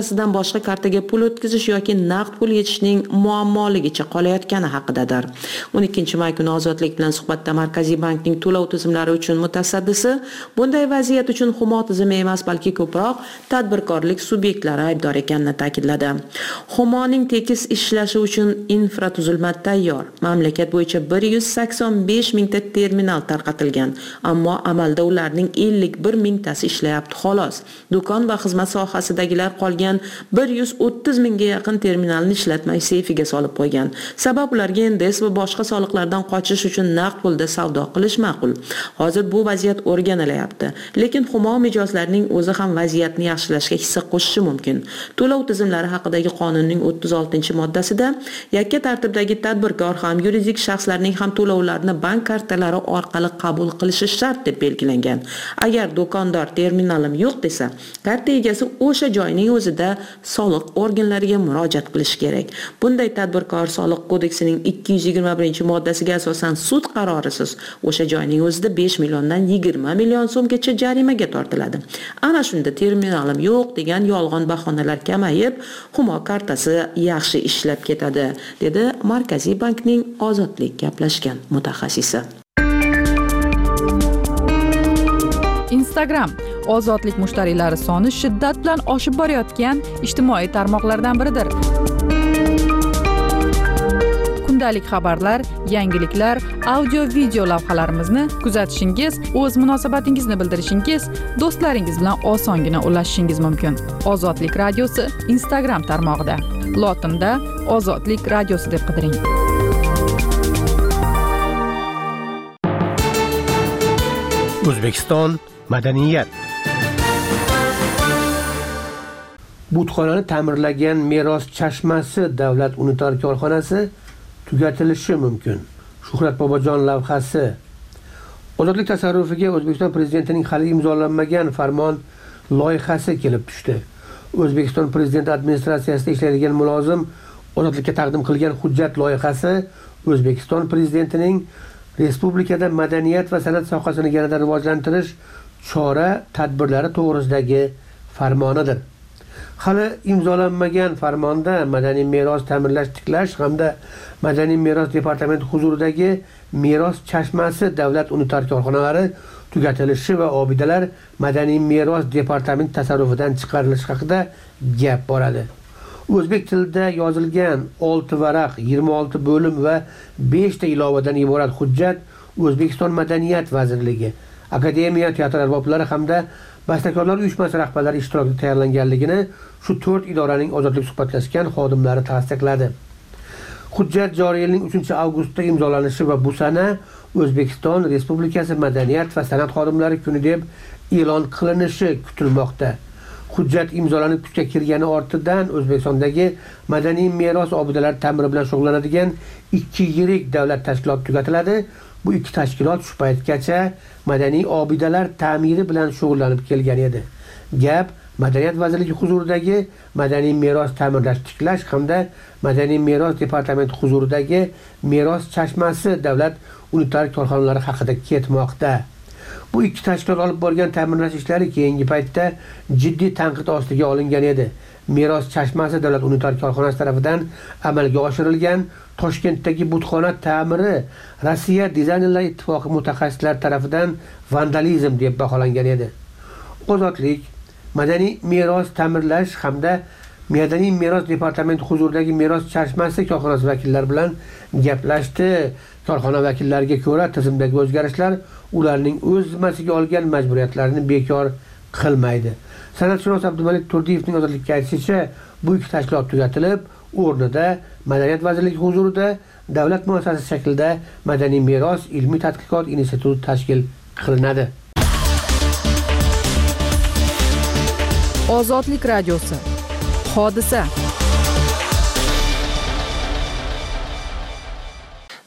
boshqa kartaga pul o'tkazish yoki naqd pul yetishning muammoligicha qolayotgani haqidadir. o'n ikkinchi may kuni Ozodlik bilan suhbatda Markaziy bankning to'lov tizimlari uchun mutasaddisi bunday vaziyat uchun Humo tizimi emas, balki ko'proq tadbirkorlik subyektlari aybdor ekanini ta'kidladi. Humoning tekis ishlashi uchun infratuzilma tayyor. Mamlakat bo'yicha bir yuz sakson besh mingta terminal tarqatilgan, ammo amalda ularning ellik bir mingtasi ishlayapti xolos. Do'kon va xizmat sohasidagilar qolgan bir yuz o'ttiz mingga yaqin terminalni ishlatmay seyfiga solib qo'ygan. Sabab ularga endes va boshqa soliqlardan qochish uchun naqd pulda savdo qilish ma'qul. Hozir bu vaziyat o'rganilyapti, lekin Humo mijozlarining o'zi ham vaziyatni yaxshilashga hissa qo'shishi mumkin. To'lov tizimlari haqidagi qonunning o'ttiz oltinchi moddasida yakka tartibdagi tadbirkor ham yuridik shaxslarning ham to'lovlarni bank kartalari orqali qabul qilishi shart deb belgilangan. Agar do'kondor terminalim yo'q desa, karta egasi o'sha joyning o'zida soliq organlariga murojaat qilishi kerak. Bunday tadbirkor soliq kodeksining ikki yuz yigirma birinchi moddasiga asosan sud qarorisiz o'sha joyning o'zida besh milliondan yigirma million so'mgacha jarimaga tortiladi. Ana shunda terminalim yo'q degan yolg'on bahonalar kamayib, Humo kartasi yaxshi ishlab ketadi, dedi Markaziy bankning Ozodlik gaplashgan mutaxassisi. Instagram Ozodlik mushtariylari soni shiddat bilan oshib borayotgan ijtimoiy tarmoqlardan biridir. Kundalik xabarlar, yangiliklar, audio-video lavhalarimizni kuzatishingiz, o'z munosabatingizni bildirishingiz, do'stlaringiz bilan osongina ulashishingiz mumkin. Ozodlik radiosi Instagram tarmog'ida. Lotinda Ozodlik radiosi deb qidiring. O'zbekiston madaniyat. Butxonani ta'mirlagan Meros chashmasi davlat unitar korxonasi tugatilishi mumkin. Shuhrat Bobojon lavhasi. Ozodlik tasarrufiga O'zbekiston prezidentining hali imzolanmagan farmon loyihasi kelib tushdi. O'zbekiston prezidenti administratsiyasida ishlaydigan mulozim Ozodlikka taqdim qilgan hujjat loyihasi O'zbekiston prezidentining respublikada madaniyat va san'at sohasini yanada rivojlantirish chora tadbirlari to'g'risidagi farmonidir. Hali imzolanmagan farmonda madaniy meros ta'mirlash, tiklash hamda madaniy meros departamenti huzuridagi Meros chashmasi davlat unitar korxonalari tugatilishi va obidalar madaniy meros departamenti tasarrufidan chiqarilishi haqida gap boradi. O'zbek tilida yozilgan olti varaq, yigirma olti bo'lim va besh ta ilovadan iborat hujjat O'zbekiston Madaniyat vazirligi, akademiya, teatr arboblari hamda bastakorlar uyushmasi rahbarlari ishtirokida tayyorlanganligini shu to'rt idoraning Ozodlik suhbatlashgan xodimlari tasdiqladi. Hujjat joriy yilning uchinchi avgustda imzolanishi va bu sana O'zbekiston Respublikasi Madaniyat va san'at xodimlari kuni deb e'lon qilinishi kutilmoqda. Hujjat imzolanib kuchga kirgani ortidan O'zbekistondagi madaniy meros obidalari ta'miri bilan shug'ullanadigan ikki yirik davlat tashkiloti tugatiladi. Bu ikki tashkilot shu paytgacha madaniy obidalar ta'miri bilan shug'ullanib kelgan edi. Gap Madaniyat vazirligi huzuridagi madaniy meros ta'mirlash, tiklash hamda madaniy meros departamenti huzuridagi Meros chashmasi davlat unitar korxonalari haqida ketmoqda. Bu ikki tashkilot olib borgan ta'mirlash ishlari keyingi paytda jiddiy tanqid ostiga olingan edi. Meros chashmasi davlat unitar korxonasi tomonidan amalga oshirilgan Toshkentdagi butxona ta'miri Rossiya dizaynerlar ittifoqi mutaxassislari tomonidan vandalizm deb baholangan edi. Ozodlik madaniy meros ta'mirlash hamda madaniy meros departamenti huzuridagi Meros chashmasi korxonasi vakillari bilan gaplashdi. Korxona vakillariga ko'ra tizimdagi o'zgarishlar ularning o'z zimmasiga olgan majburiyatlarini bekor qilmaydi. San'atshunos Abdumalik Turdiyevning Ozodlikka aytishicha, bu ikki tashkilot tugatilib, o'rnida Madaniyat vazirligi huzurida davlat muassasasi shaklida Madaniy meros ilmiy tadqiqot instituti tashkil qilinadi. Ozodlik radiosi. Hodisa.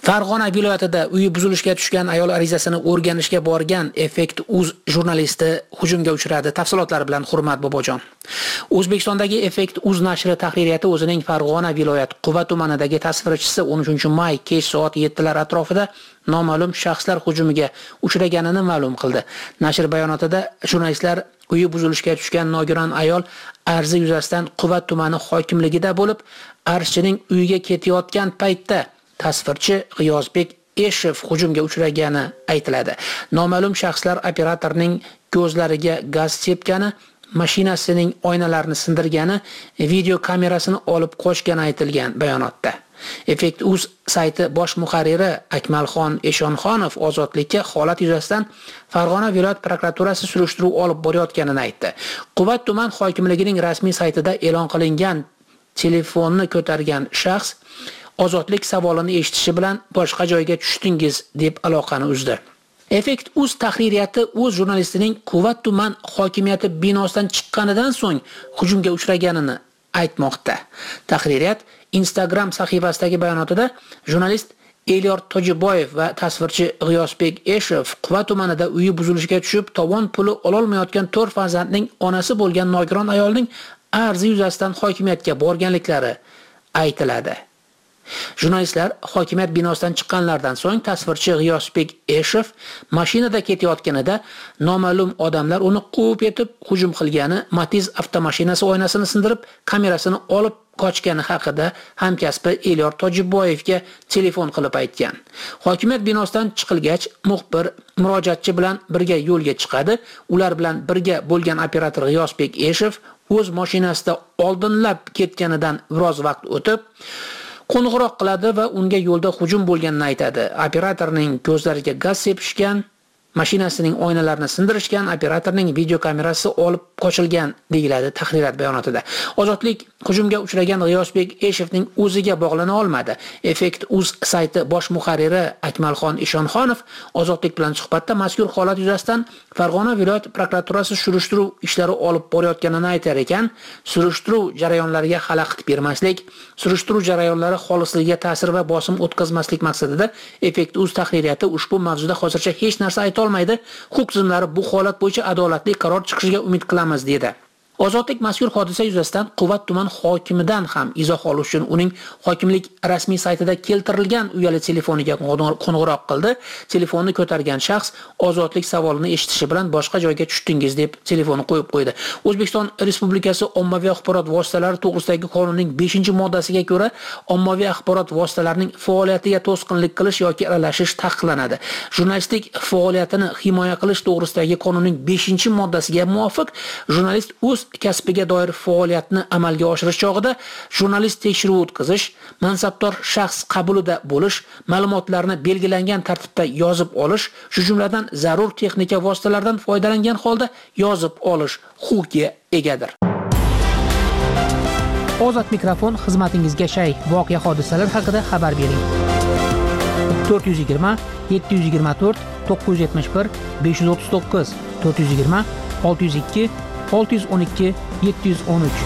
Farg'ona viloyatida uyi buzilishga tushgan ayol arizasini o'rganishga borgan Effekt.uz jurnalisti hujumga uchradi. Tafsilotlar bilan Hurmat Bobojon. O'zbekistondagi Effekt.uz nashri tahririyati o'zining Farg'ona viloyat Quva tumanidagi tasvirchisi o'n uchinchi may kech soat yettilar atrofida noma'lum shaxslar hujumiga uchraganini ma'lum qildi. Nashr bayonotida jurnalistlar uyi buzilishga tushgan nogiron ayol arzi yuzasidan Quva tumani hokimligida bo'lib, arzchining uyiga ketayotgan paytda tasvirchi G'iyosbek Eshev hujumga uchragani aytiladi. Noma'lum shaxslar operatorning ko'zlariga gaz sepgani, mashinasining oynalarini sindirgani, video kamerasini olib qochgani aytilgan bayonotda. Effekt.uz sayti bosh muharriri Akmalxon Eshonxonov ozodlikka holat yuzasidan Farg'ona viloyat prokuraturasi surishtiruv olib borayotganini aytdi. Quva tuman hokimligining rasmiy saytida e'lon qilingan telefonni ko'targan shaxs ozodlik savolini eshitishi bilan boshqa joyga tushdingiz deb aloqani uzdi. Effekt.uz tahririyati o'z jurnalistining Quva tuman hokimiyati binosidan chiqqanidan so'ng hujumga uchraganini aytmoqda. Tahririyat Instagram sahifasidagi bayonotida jurnalist Elyor Tojiboyev va tasvirchi G'iyosbek Eshev Quva tumanida uyi buzilishiga tushib, tovon puli ololmayotgan to'rt farzandning onasi bo'lgan nogiron ayolning arzi yuzasidan hokimiyatga borganliklari aytiladi. Jurnalistlar hokimiyat binosidan chiqqanlardan so'ng tasvirchi G'iyosbek Eshev mashinada ketayotganida noma'lum odamlar uni quvib yetib hujum qilgani, Matiz avtomashinasi oynasini sindirib, kamerasini olib qochgani haqida hamkasbi Elyor Tojiboyevga telefon qilib aytgan. Hokimiyat binosidan chiqilgach, muxbir murojaatchi bilan birga yo'lga chiqadi. Ular bilan birga bo'lgan operator G'iyosbek Eshev o'z mashinasida oldinlab ketganidan biroz vaqt o'tib qo'ng'iroq qiladi va unga yo'lda hujum bo'lganini aytadi. Operatorning ko'zlariga gaz sepishgan, mashinasining oynalarini sindirishgan, operatorning video kamerasi olib qochilgan deyiladi tahririyat bayonotida. Ozodlik hujumga uchragan G'iyosbek Eshevning o'ziga bog'lana olmadi. Effekt.uz sayti bosh muharriri Akmalxon Eshonxonov Ozodlik bilan suhbatda mazkur holat yuzasidan Farg'ona viloyat prokuraturasi surishtiruv ishlari olib borayotganini aytar ekan, surishtiruv jarayonlariga xalaqit bermaslik, surishtiruv jarayonlari xolisligiga ta'sir va bosim o'tkazmaslik maqsadida Effekt.uz tahririyati ushbu mavzuda hozircha hech narsa ayta olmaydi. Huquq tizimlari bu holat bo'yicha adolatli qaror chiqishiga umid qilamiz dedi. Ozodlik mazkur hodisa yuzasidan Quva tuman hokimidan ham izoh olish uchun uning hokimlik rasmiy saytida keltirilgan uyali telefoniga qo'ng'iroq qildi. Telefonni ko'targan shaxs ozodlik savolini eshitishi bilan boshqa joyga tushdingiz deb telefonni qo'yib qo'ydi. O'zbekiston Respublikasi ommaviy axborot vositalari to'g'risidagi qonunning beshinchi moddasiga ko'ra ommaviy axborot vositalarining faoliyatiga to'sqinlik qilish yoki aralashish taqiqlanadi. Jurnalistlik faoliyatini himoya qilish to'g'risidagi qonunning beshinchi moddasiga muvofiq jurnalist o'z kasbiga doir faoliyatni amalga oshirish chog'ida jurnalist tekshiruv o'tkazish, mansabdor shaxs qabulida bo'lish, ma'lumotlarni belgilangan tartibda yozib olish, shu jumladan zarur texnika vositalardan foydalangan holda yozib olish huquqiga egadir. Ozod mikrofon xizmatingizga shay. Voqea hodisalar haqida xabar bering. to'rt yuz yigirma yetti yuz yigirma to'rt to'qqiz yuz yetmish bir besh yuz o'ttiz to'qqiz to'rt yuz yigirma olti yuz ikki olti yuz o'n ikki yetti yuz o'n uch.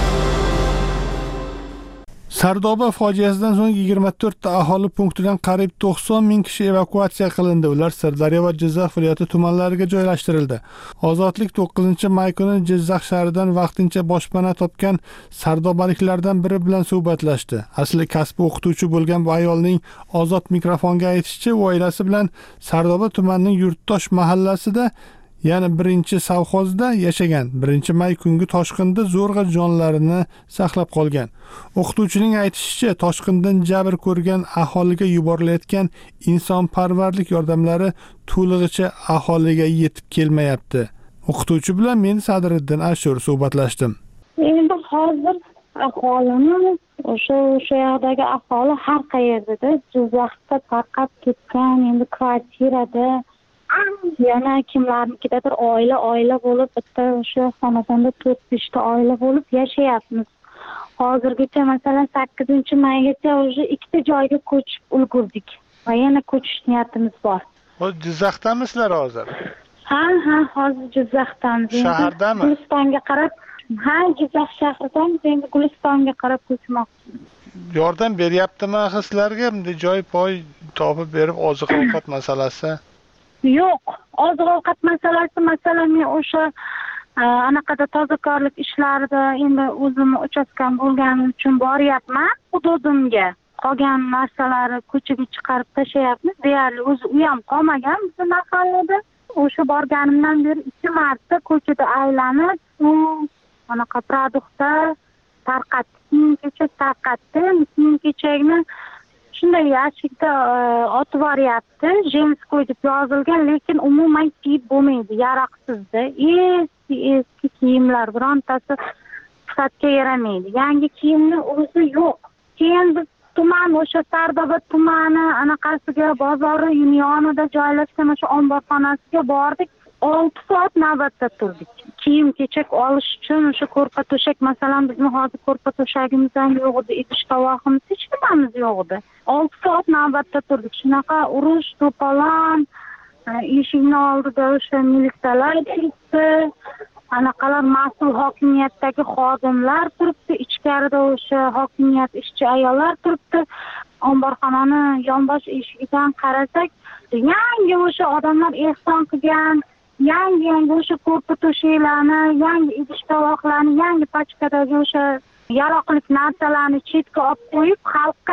Sardoba fojiasidan so'ng yigirma to'rtta aholi punktidan qariyb to'qson ming kishi evakuatsiya qilindi. Ular Sirdaryo va Jizzax viloyati tumanlariga joylashtirildi. Ozodlik to'qqizinchi may kuni Jizzax shahridan vaqtincha boshpana topgan sardobaliklardan biri bilan suhbatlashdi. Asli kasbi o'qituvchi bo'lgan bu ayolning Ozod mikrofonga aytishicha, oilasi bilan Sardoba tumanining Yurtdosh mahallasida ya'ni birinchi savxozda yashagan. birinchi may kungi toshqinda zo'rg'a jonlarini saqlab qolgan. O'qituvchining aytishicha, toshqindan jabr ko'rgan aholiga yuborilayotgan insonparvarlik yordamlari to'lig'icha aholiga yetib kelmayapti. O'qituvchi bilan men Sadriddin Ashur suhbatlashdim. Endi hozir aholini o'sha o'sha yoqdagi aholi har qayerda Jizzaxda tarqab ketgan, endi kvartirada yana kimlarnikidadir oila oila bo'lib bitta o'sha xonadonda to'rt beshta oila bo'lib yashayapmiz. Hozirgacha masalan sakkizinchi maygacha o'sha ikkita joyga ko'chib ulgurdik va yana ko'chish niyatimiz bor. O Jizzaxdamisizlar hozir? Ha, ha, hozir Jizzaxdamiz. Shahardami? Gulistonga qarab, ha, Jizzax shahridan endi Gulistonga qarab ko'chmoqchimiz. Yordam beryaptimi sizlarga? Bunday joy poy topib berib oziq ovqat masalasi? Yo'q, oziq ovqat masalasi, masalan, men o'sha anaqada tozakorlik ishlarida endi o'zimni uchastkam bo'lgani uchun boryapman hududimga. Qolgan narsalarni ko'chaga chiqarib tashlayapmiz. Deyarli o'zi u ham qolmagan bizni mahallada. O'sha borganimdan beri ikki marta ko'chada aylanib, anaqa produktlar tarqatdi, kiyim-kechak tarqatdi. Kiyim-kechakni shunday yashikda otib boryapti, jenskoy deb yozilgan, lekin umuman kiyib bo'lmaydi, yaroqsizda. Eski eski kiyimlar birontasi sifatga yaramaydi. Yangi kiyimni o'zi yo'q. Keyin biz tuman, o'sha Sardoba tumani anaqasiga, bozori yonida joylashgan o'sha omborxonasiga bordik. olti soat navbatda turdik. Kiyim-kechak olish uchun o'sha ko'rpa to'shak, masalan, bizning hozir ko'rpa to'shagimiz ham yo'q edi, idish tovoqimiz hech nimamiz yo'q edi. olti soat navbatda turdik. Shunaqa urush, to'polon, eshikni oldida o'sha militsiyalar turibdi, anaqalar mas'ul hokimiyatdagi xodimlar turibdi, ichkarida o'sha hokimiyat ishchi ayollar turibdi. Omborxonani yonbosh eshigidan qarasak, yangi o'sha odamlar ehson qilgan, yangi yangi o'sha ko'rpa to'shaklarni, yangi idish tovoqlarni, yangi pachkadagi o'sha yaroqli narsalarni chetga olib qo'yib, xalqqa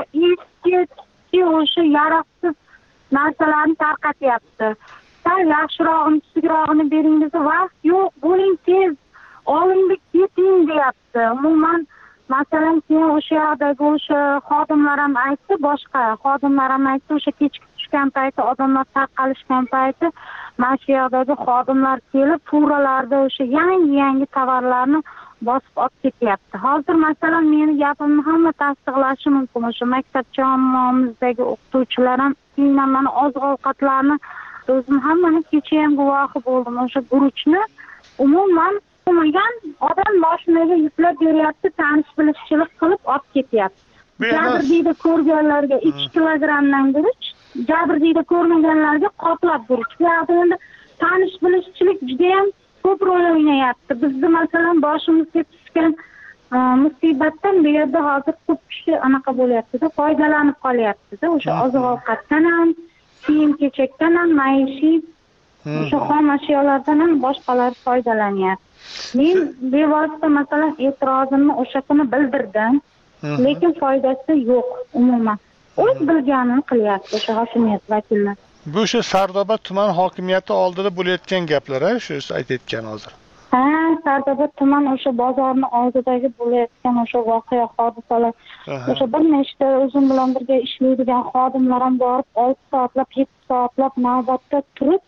eski o'sha yaroqsiz narsalarni tarqatyapti. Sal yaxshirog'ini, kichikrog'ini beringiz, vaqt yo'q, bo'ling tez, olindik keting deyapti. Umuman, masalan, keyin o'sha yoqdagi o'sha xodimlar ham aytdi, boshqa xodimlar ham aytdi, o'sha kechki tushgan payti, odamlar tarqalishgan payti, mana shu yoqdagi xodimlar kelib, furalarda o'sha yangi-yangi tovarlarni bosib olib ketyapti. Hozir masalan, meni gapimni hamma tasdiqlashi mumkin. O'sha maktab jamoamizdagi o'qituvchilar ham keyin mana oziq-ovqatlarni o'zim hammani kecha ham guvohi bo'ldim. O'sha guruchni umuman olmagan odam mashinaga yuklab beryapti, tanish bilishchilik qilib olib ketyapti. Jabrdiyda ko'rganlarga ikki kilogrammdan guruch, jabrdiyda ko'rmaganlarga qoplab guruch. Bu yerda endi tanish bilishchilik juda ham ko'p rol o'ynayapti. Bizni masalan boshimizga tushgan musibatdan bu yerda hozir ko'p kishi anaqa bo'lyapti-da, foydalanib qolyapti-da, o'sha oziq-ovqatdan ham, kiyim-kechakdan ham, maishiy o'sha xom ashyolardan ham boshqalar foydalanyapti. Men bevosita masalan e'tirozimni o'sha kuni bildirdim, lekin foydasi yo'q umuman. O'z bilganini qilyapti o'sha hokimiyat vakillari. Bu o'sha Sardoba tuman hokimiyati oldida bo'layotgan gaplar-a, shu aytayotgan hozir. Ha, Sardoba tuman o'sha bozorning oldidagi bo'layotgan o'sha voqea, hodisalar. O'sha bir nechta o'zim bilan birga ishlaydigan xodimlar ham borib, olti soatlab, yetti soatlab navbatda turib,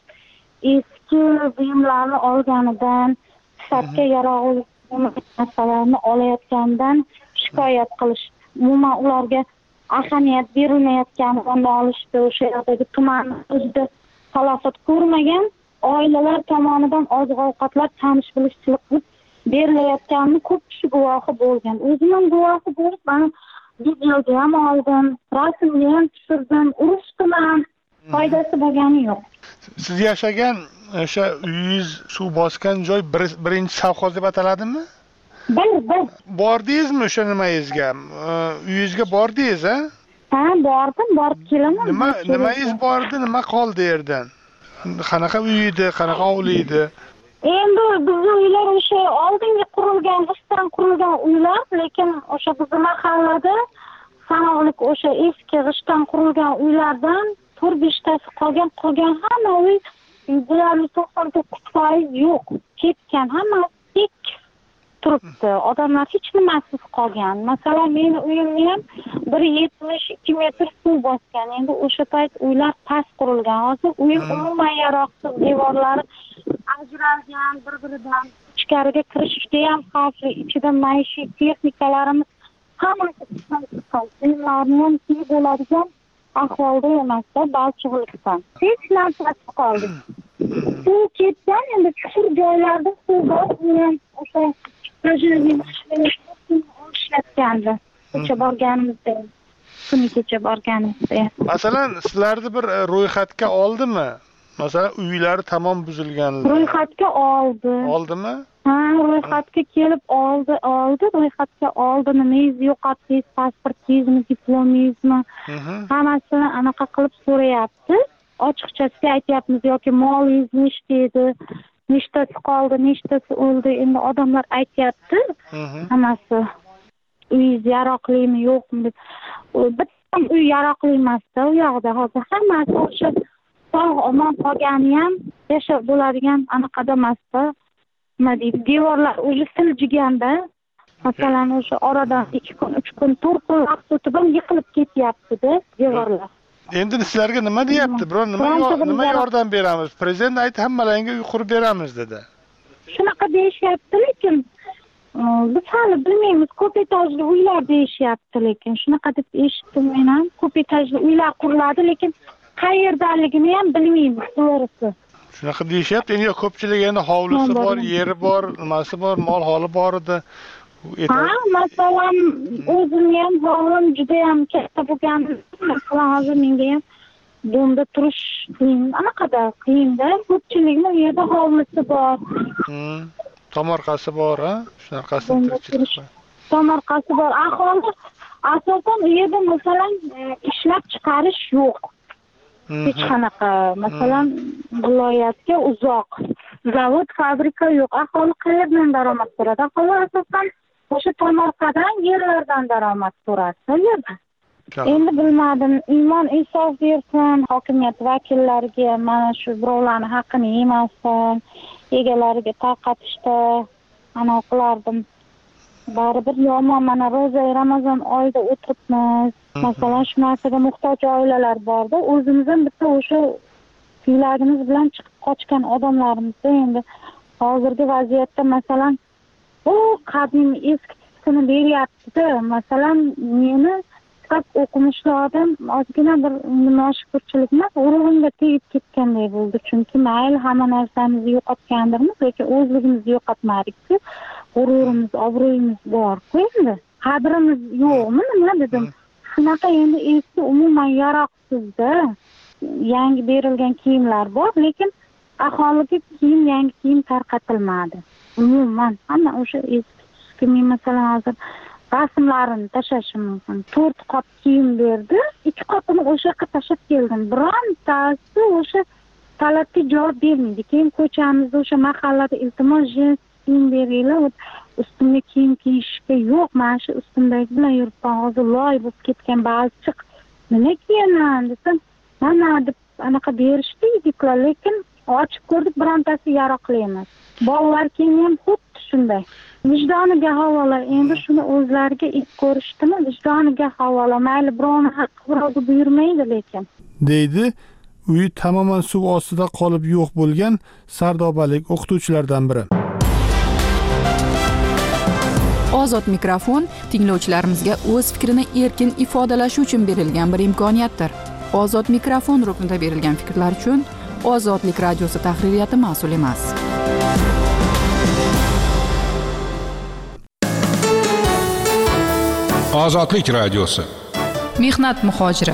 eski buyumlarni olganidan, sifatga yaroqli narsalarni olayotganidan shikoyat qilish. Umuman ularga ahamiyat berilmayotganidan olishdi. O'sha yerdagi tuman o'zida talafot ko'rmagan oilalar tomonidan oziq-ovqatlar tanish bilishchilik qilib berilayotganini ko'p kishi guvohi bo'lgan. O'zim ham guvohi bo'lib, mana videoga ham oldim, rasmga ham tushirdim, urishdim, foydasi bo'lgani yo'q. Siz yashagan o'sha uyingiz suv bosgan joy birinchi savxoz deb ataladimi? Bir, bir. Bordingizmi o'sha nimangizga? Uyingizga bordingiz, ha? Ha, bordim, borib kelaman. Nima, nimangiz bordi, nima qoldi yerdan? Qanaqa uy edi, qanaqa hovli edi? Endi bizning uylar o'sha oldingi qurilgan, g'ishtdan qurilgan uylar, lekin o'sha bizning mahallada sanoqli o'sha eski g'ishtdan qurilgan uylardan to'rt besh tasi qolgan, qolgan hamma uy deyarli to'qson to'qqiz foiz yo'q, ketgan, hamma tek turibdi. Odamlar hech nimasiz qolgan. Masalan, meni uyimni ham bir yetmish ikki metr suv bosgan. Endi o'sha payt uylar past qurilgan. Hozir uyim umuman yaroqsiz, devorlari ajralgan, bir-biridan ichkariga kirish juda ham xavfli. Ichida maishiy texnikalarimiz hammasi buyumlarni ham kiyib bo'ladigan ahvolda emasda, balchiqlikdan. Hech narsasi qoldi. Suv ketgan, endi chuqur joylarda suv bor, o'sha ishlatgandi. Kecha borganimizda, kuni kecha borganimizda. Masalan, sizlarni bir ro'yxatga oldimi? Masalan, uylari tamom buzilganlar. Ro'yxatga oldi. Oldimi? Ha, ro'yxatga kelib oldi, oldi, ro'yxatga oldi, nimangizni yo'qotdingiz, pasportingizmi, diplomingizmi, hammasini anaqa qilib so'rayapti. Ochiqchasiga aytyapmiz, yoki molingiz nechta edi, nechtasi qoldi, nechtasi o'ldi, endi odamlar aytyapti, hammasi. Uyingiz yaroqlimi, yo'qmi deb. Bitta uy yaroqli emasda, u yoqda hozir hammasi o'sha sog' omon qolgani ham yashab bo'ladigan anaqada emasda. Nima deydi, devorlar o'zi siljiganda, masalan, o'sha oradan ikki kun, uch kun, to'rt kun vaqt o'tib ham yiqilib ketyapti-da devorlar. Endi sizlarga nima deyapti? Biror nima nima yordam beramiz? Prezident aytdi, hammalarga uy qurib beramiz dedi. Shunaqa deyishyapti, lekin biz hali bilmaymiz, ko'p etajli uylar deyishyapti, lekin shunaqa deb eshitdim men ham. Ko'p etajli uylar quriladi, lekin qayerdaligini ham bilmaymiz, to'g'risi. Shunaqa deyishyapti. Endi ko'pchilik endi hovlisi bor, yeri bor, nimasi bor, mol holi bor edi. Ha, masalan, o'zimni ham hovlim juda ham katta bo'lgan. Masalan, hozir menga ham bunda turish qiyin, anaqada qiyinda. Ko'pchilikning u yerda hovlisi bor. Tomorqasi bor, ha? Shunaqasi. Tomorqasi bor. Aholi asosan u yerda masalan ishlab chiqarish yo'q. Hech qanaqa, masalan, viloyatga uzoq zavod, fabrika yo'q. Aholi qayerdan daromad ko'radi? Aholi asosan o'sha tomorqadan, yerlardan daromad ko'radi yerda. Endi bilmadim, iymon insof bersin hokimiyat vakillariga, mana shu birovlarning haqqini yemasdan, egalariga tarqatishda ana qilardim. Baribir yomon, mana ro'za Ramazon oyida o'tiribmiz. Masalan, shu narsaga muhtoj oilalar borda, o'zimiz ham bitta o'sha kuylagimiz bilan chiqib qochgan odamlarimizda endi hozirgi vaziyatda masalan u qadimiy eski tiskini beryapti-da. Masalan, meni faqat o'qimishli odam ozgina bir noshukurchilik emas, urug'imga tegib ketganday bo'ldi. Chunki mayli hamma narsamizni yo'qotgandirmiz, lekin o'zligimizni yo'qotmadik-ku. G'ururimiz, obro'yimiz bor-ku endi. Qadrimiz yo'qmi, nima dedim? Shunaqa endi eski umuman yaroqsizda yangi berilgan kiyimlar bor, lekin aholiga kiyim, yangi kiyim tarqatilmadi. Umuman hamma o'sha eski, men masalan hozir rasmlarini tashlashim mumkin. to'rt qop kiyim berdi, ikki qopini o'sha yoqqa tashlab keldim. Birontasi o'sha talabga javob bermaydi. Keyin ko'chamizda o'sha mahallada iltimos jins kiyim beringlar, ustimga kiyim kiyishga yo'q, mana shu ustimdagi bilan yuribman, hozir loy bo'lib ketgan balchiq. Nima kiyaman desam, mana deb anaqa berishdi yigitlar, lekin ochib ko'rdik, birontasi yaroqli emas. Bolalar kiyimi ham xuddi shunday. Vijdoniga havola, endi shuni o'zlariga it ko'rishdimi, vijdoniga havola. Mayli birovni haqqi birovga buyurmaydi lekin. Deydi uyi tamoman suv ostida qolib yo'q bo'lgan sardobalik o'qituvchilardan biri. Ozod mikrofon tinglovchilarimizga o'z fikrini erkin ifodalashi uchun berilgan bir imkoniyatdir. Ozod mikrofon ruknida berilgan fikrlar uchun Ozodlik radiosi tahririyati mas'ul emas. Ozodlik radiosi. Mehnat muhojiri.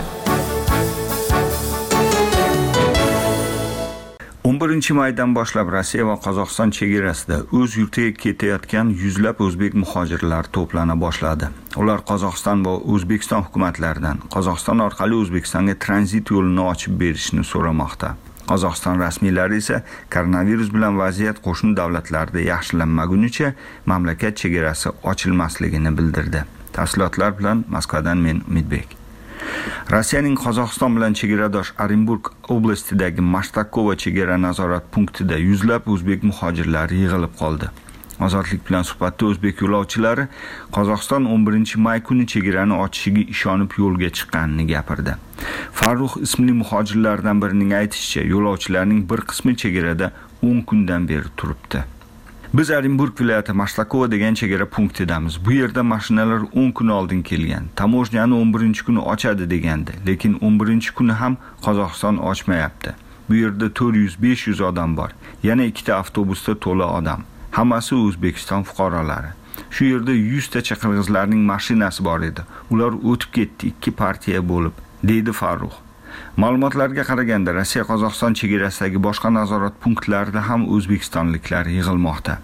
o'n birinchi maydan boshlab Rossiya va Qozog'iston chegarasida o'z yurtiga ketayotgan yuzlab o'zbek muhojirlar to'plana boshladi. Ular Qozog'iston va O'zbekiston hukumatlaridan Qozog'iston orqali O'zbekistonga tranzit yo'lini ochib berishni so'ramoqda. Qozog'iston rasmiylari esa koronavirus bilan vaziyat qo'shni davlatlarda yaxshilanmagunicha mamlakat chegarasi ochilmasligini bildirdi. Tafsilotlar bilan Moskvadan men Umidbek. Rossiyaning Qozog'iston bilan chegaradosh Orenburg oblastidagi Mashtakova chegara nazorat punktida yuzlab o'zbek muhojirlari yig'ilib qoldi. Ozodlik bilan suhbatda o'zbek yo'lovchilari Qozog'iston o'n birinchi may kuni chegarani ochishiga ishonib yo'lga chiqqanini gapirdi. Farruh ismli muhojirlardan birining aytishicha, yo'lovchilarning bir qismi chegarada o'n kundan beri turibdi. Biz Orenburg viloyati Mashtakova degan chegara punktidamiz. Bu yerda mashinalar o'n kun oldin kelgan. Tamojnyani o'n birinchi kuni ochadi degandi, lekin o'n birinchi kuni ham Qozog'iston ochmayapti. Bu yerda to'rt yuz besh yuz odam bor. Yana ikkita avtobusda to'la odam. Hammasi O'zbekiston fuqarolari. Shu yerda yuz tacha qirg'izlarning mashinasi bor edi. Ular o'tib ketdi ikki partiya bo'lib, deydi Farruh. Ma'lumotlarga qaraganda Rossiya Qozog'iston chegarasidagi boshqa nazorat punktlarida ham o'zbekistonliklar yig'ilmoqda.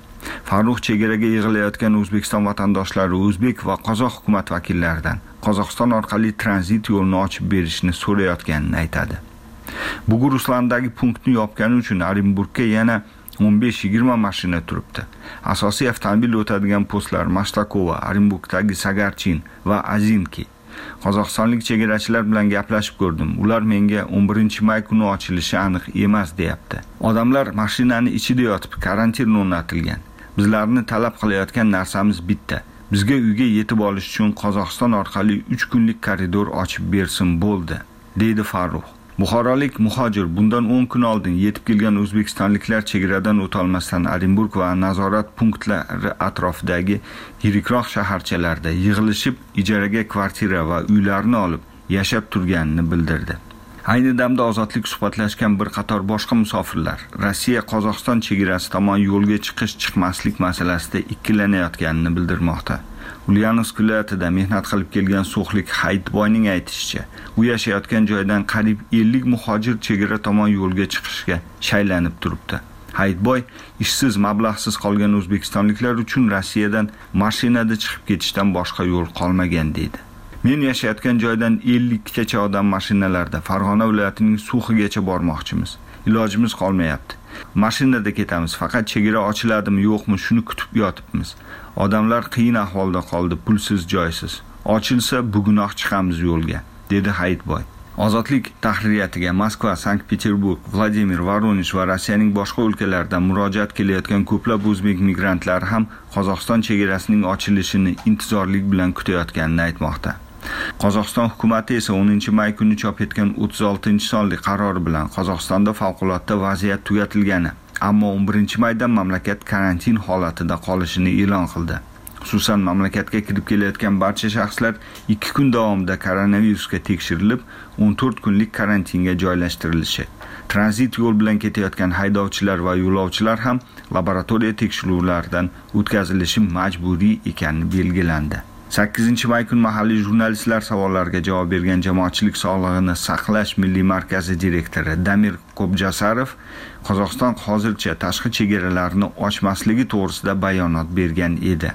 Farruh chegaraga yig'ilayotgan O'zbekiston vatandoshlari o'zbek va qozoq hukumat vakillaridan Qozog'iston orqali tranzit yo'lini ochib berishni so'rayotganini aytadi. Buguruslandagi punktni yopgani uchun Orenburgga yana o'n besh yigirma mashina turibdi. Asosiy avtomobil o'tadigan postlar Mashtakova, Orenburgdagi Sagarchin va Azinki. Qozog'istonlik chegarachilar bilan gaplashib ko'rdim. Ular menga o'n birinchi may kuni ochilishi aniq emas deyapti. Odamlar mashinani ichida yotib karantin o'rnatilgan. Bizlarni talab qilayotgan narsamiz bitta. Bizga uyga yetib olish uchun Qozog'iston orqali uch kunlik koridor ochib bersin bo'ldi, deydi Farruh. Buxorolik muhojir bundan o'n kun oldin yetib kelgan o'zbekistonliklar chegaradan o'ta olmasdan Orenburg va nazorat punktlari atrofidagi yirikroq shaharchalarda yig'ilishib ijaraga kvartira va uylarni olib yashab turganini bildirdi. Ayni damda ozodlik suhbatlashgan bir qator boshqa musofirlar Rossiya Qozog'iston chegarasi tomon yo'lga chiqish chiqmaslik masalasida ikkilanayotganini bildirmoqda. Ulyanovsk viloyatida mehnat qilib kelgan so'xlik Hayitboyning aytishicha, u yashayotgan joydan qariyb ellik muhojir chegara tomon yo'lga chiqishga shaylanib turibdi. Hayitboy ishsiz, mablag'siz qolgan o'zbekistonliklar uchun Rossiyadan mashinada chiqib ketishdan boshqa yo'l qolmagan deydi. Men yashayotgan joydan ellik tacha odam mashinalarda Farg'ona viloyatining Suxigacha bormoqchimiz. Ilojimiz qolmayapti. Mashinada ketamiz, faqat chegara ochiladimi yo'qmi shuni kutib yotibmiz. Odamlar qiyin ahvolda qoldi, pulsiz, joysiz. Ochilsa bugunoq chiqamiz yo'lga, dedi Hayitboy. Ozodlik tahririyatiga Moskva, Sankt-Peterburg, Vladimir, Voronezh va Rossiyaning boshqa o'lkalaridan murojaat kelayotgan ko'plab o'zbek migrantlari ham Qozog'iston chegarasining ochilishini intizorlik bilan kutayotganini aytmoqda. Qozog'iston hukumatı esa o'ninchi may kuni chop etgan o'ttiz oltinchi sonli qarori bilan Qozog'istonda favqulodda vaziyat tugatilgani, ammo o'n birinchi maydan mamlakat karantin holatida qolishini e'lon qildi. Xususan, mamlakatga kirib kelayotgan barcha shaxslar ikki kun davomida koronavirusga tekshirilib, o'n to'rt kunlik karantinga joylashtirilishi. Tranzit yo'l bilan ketayotgan haydovchilar va yo'lovchilar ham laboratoriya tekshiruvlaridan o'tkazilishi majburiy ekani belgilandi. sakkizinchi may kuni mahalliy jurnalistlar savollariga javob bergan Jamoatchilik sog'lig'ini saqlash milliy markazi direktori Damir Qobjasarov Qozog'iston hozircha tashqi chegaralarini ochmasligi to'g'risida bayonot bergan edi.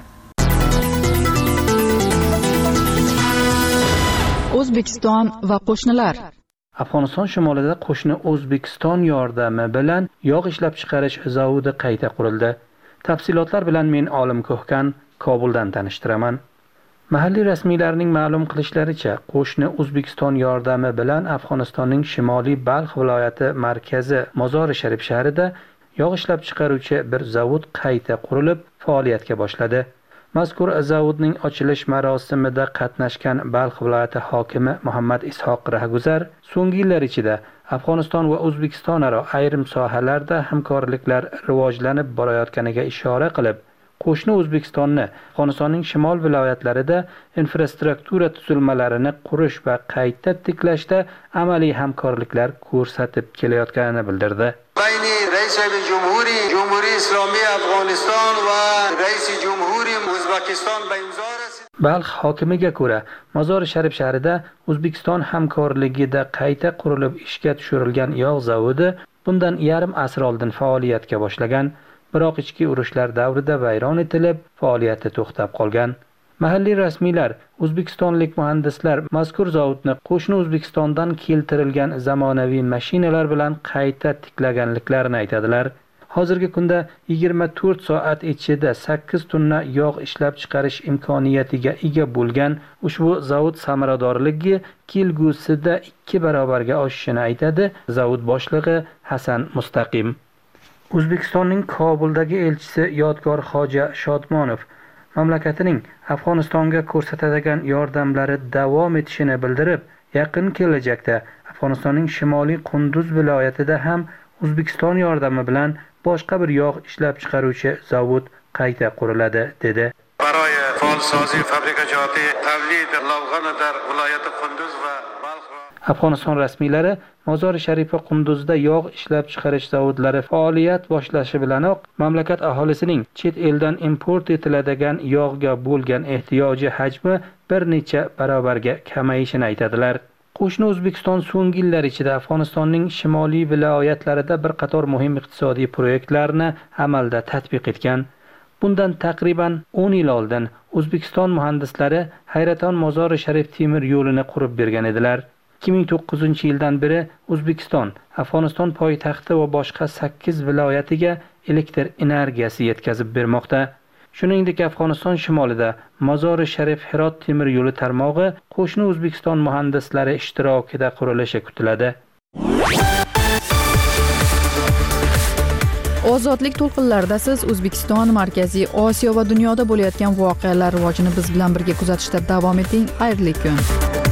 O'zbekiston va qo'shnilar. Afg'oniston shimolida qo'shni O'zbekiston yordami bilan yog' ishlab chiqarish zavodi qayta qurildi. Tafsilotlar bilan men Olim Ko'hkan Kobuldan tanishtiraman. Mahalliy rasmiylarning ma'lum qilishlaricha, qo'shni O'zbekiston yordami bilan Afg'onistonning Shimoliy Balx viloyati markazi Mozori Sharif shahrida yog' ishlab chiqaruvchi bir zavod qayta qurilib, faoliyatga boshladi. Mazkur zavodning ochilish marosimida qatnashgan Balx viloyati hokimi Muhammad Ishoq Rahguzar so'nggi yillar ichida Afg'oniston va O'zbekiston aro ayrim sohalarda hamkorliklar rivojlanib borayotganiga ishora qilib, qo'shni O'zbekistonni Afg'onistonning shimol viloyatlarida infrastruktura tuzilmalarini qurish va qayta tiklashda amaliy hamkorliklar ko'rsatib kelayotganini bildirdi. Bayni Rais Jumhuriy Jumhuriy Islomiy Afg'oniston va Rais Jumhuriy O'zbekiston bilan imzo Balx hokimiga ko'ra, Mozori Sharif shahrida O'zbekiston hamkorligida qayta qurilib ishga tushirilgan yog' zavodi bundan yarim asr oldin faoliyatga boshlagan. Biroq ichki urushlar davrida vayron etilib, faoliyati to'xtab qolgan. Mahalliy rasmiylar, o'zbekistonlik muhandislar mazkur zavodni qo'shni O'zbekistondan keltirilgan zamonaviy mashinalar bilan qayta tiklaganliklarini aytadilar. Hozirgi kunda yigirma to'rt soat ichida sakkiz tonna yog' ishlab chiqarish imkoniyatiga ega bo'lgan ushbu zavod samaradorligi kelgusida ikki barobarga oshishini aytadi zavod boshlig'i Hasan Mustaqim. O'zbekistonning Kobuldagi elchisi Yodgor Xoja Shodmonov mamlakatining Afg'onistonga ko'rsatadigan yordamlari davom etishini bildirib, yaqin kelajakda Afg'onistonning Shimoliy Qunduz viloyatida ham O'zbekiston yordami bilan boshqa bir yog' ishlab chiqaruvchi zavod qayta quriladi dedi. برای فعالسازی فابریکات تولید لوغان در ولایت قندوز و بلخ. Afg'oniston rasmiylari Mozori Sharifa Qunduzda yog' ishlab chiqarish zavodlari faoliyat boshlashi bilanoq mamlakat aholisining chet eldan import etiladigan yog'ga bo'lgan ehtiyoji hajmi bir necha barobarga kamayishini aytadilar. Qo'shni O'zbekiston so'nggi yillar ichida Afg'onistonning shimoliy viloyatlarida bir qator muhim iqtisodiy proyektlarni amalda tatbiq etgan. Bundan taqriban o'n yil oldin O'zbekiston muhandislari Hayraton Mozori Sharif temir yo'lini qurib bergan edilar. ikki ming to'qqizinchi yildan beri O'zbekiston Afg'oniston poytaxti va boshqa sakkiz viloyatiga elektr energiyasi yetkazib bermoqda. Shuningdek, Afg'oniston shimolida Mozori Sharif Hirot temir yo'li tarmog'i qo'shni O'zbekiston muhandislari ishtirokida qurilishi kutiladi. Ozodlik to'lqinlarida siz O'zbekiston, Markaziy Osiyo va dunyoda bo'layotgan voqealar rivojini biz bilan birga kuzatishda davom eting. Xayrli kun.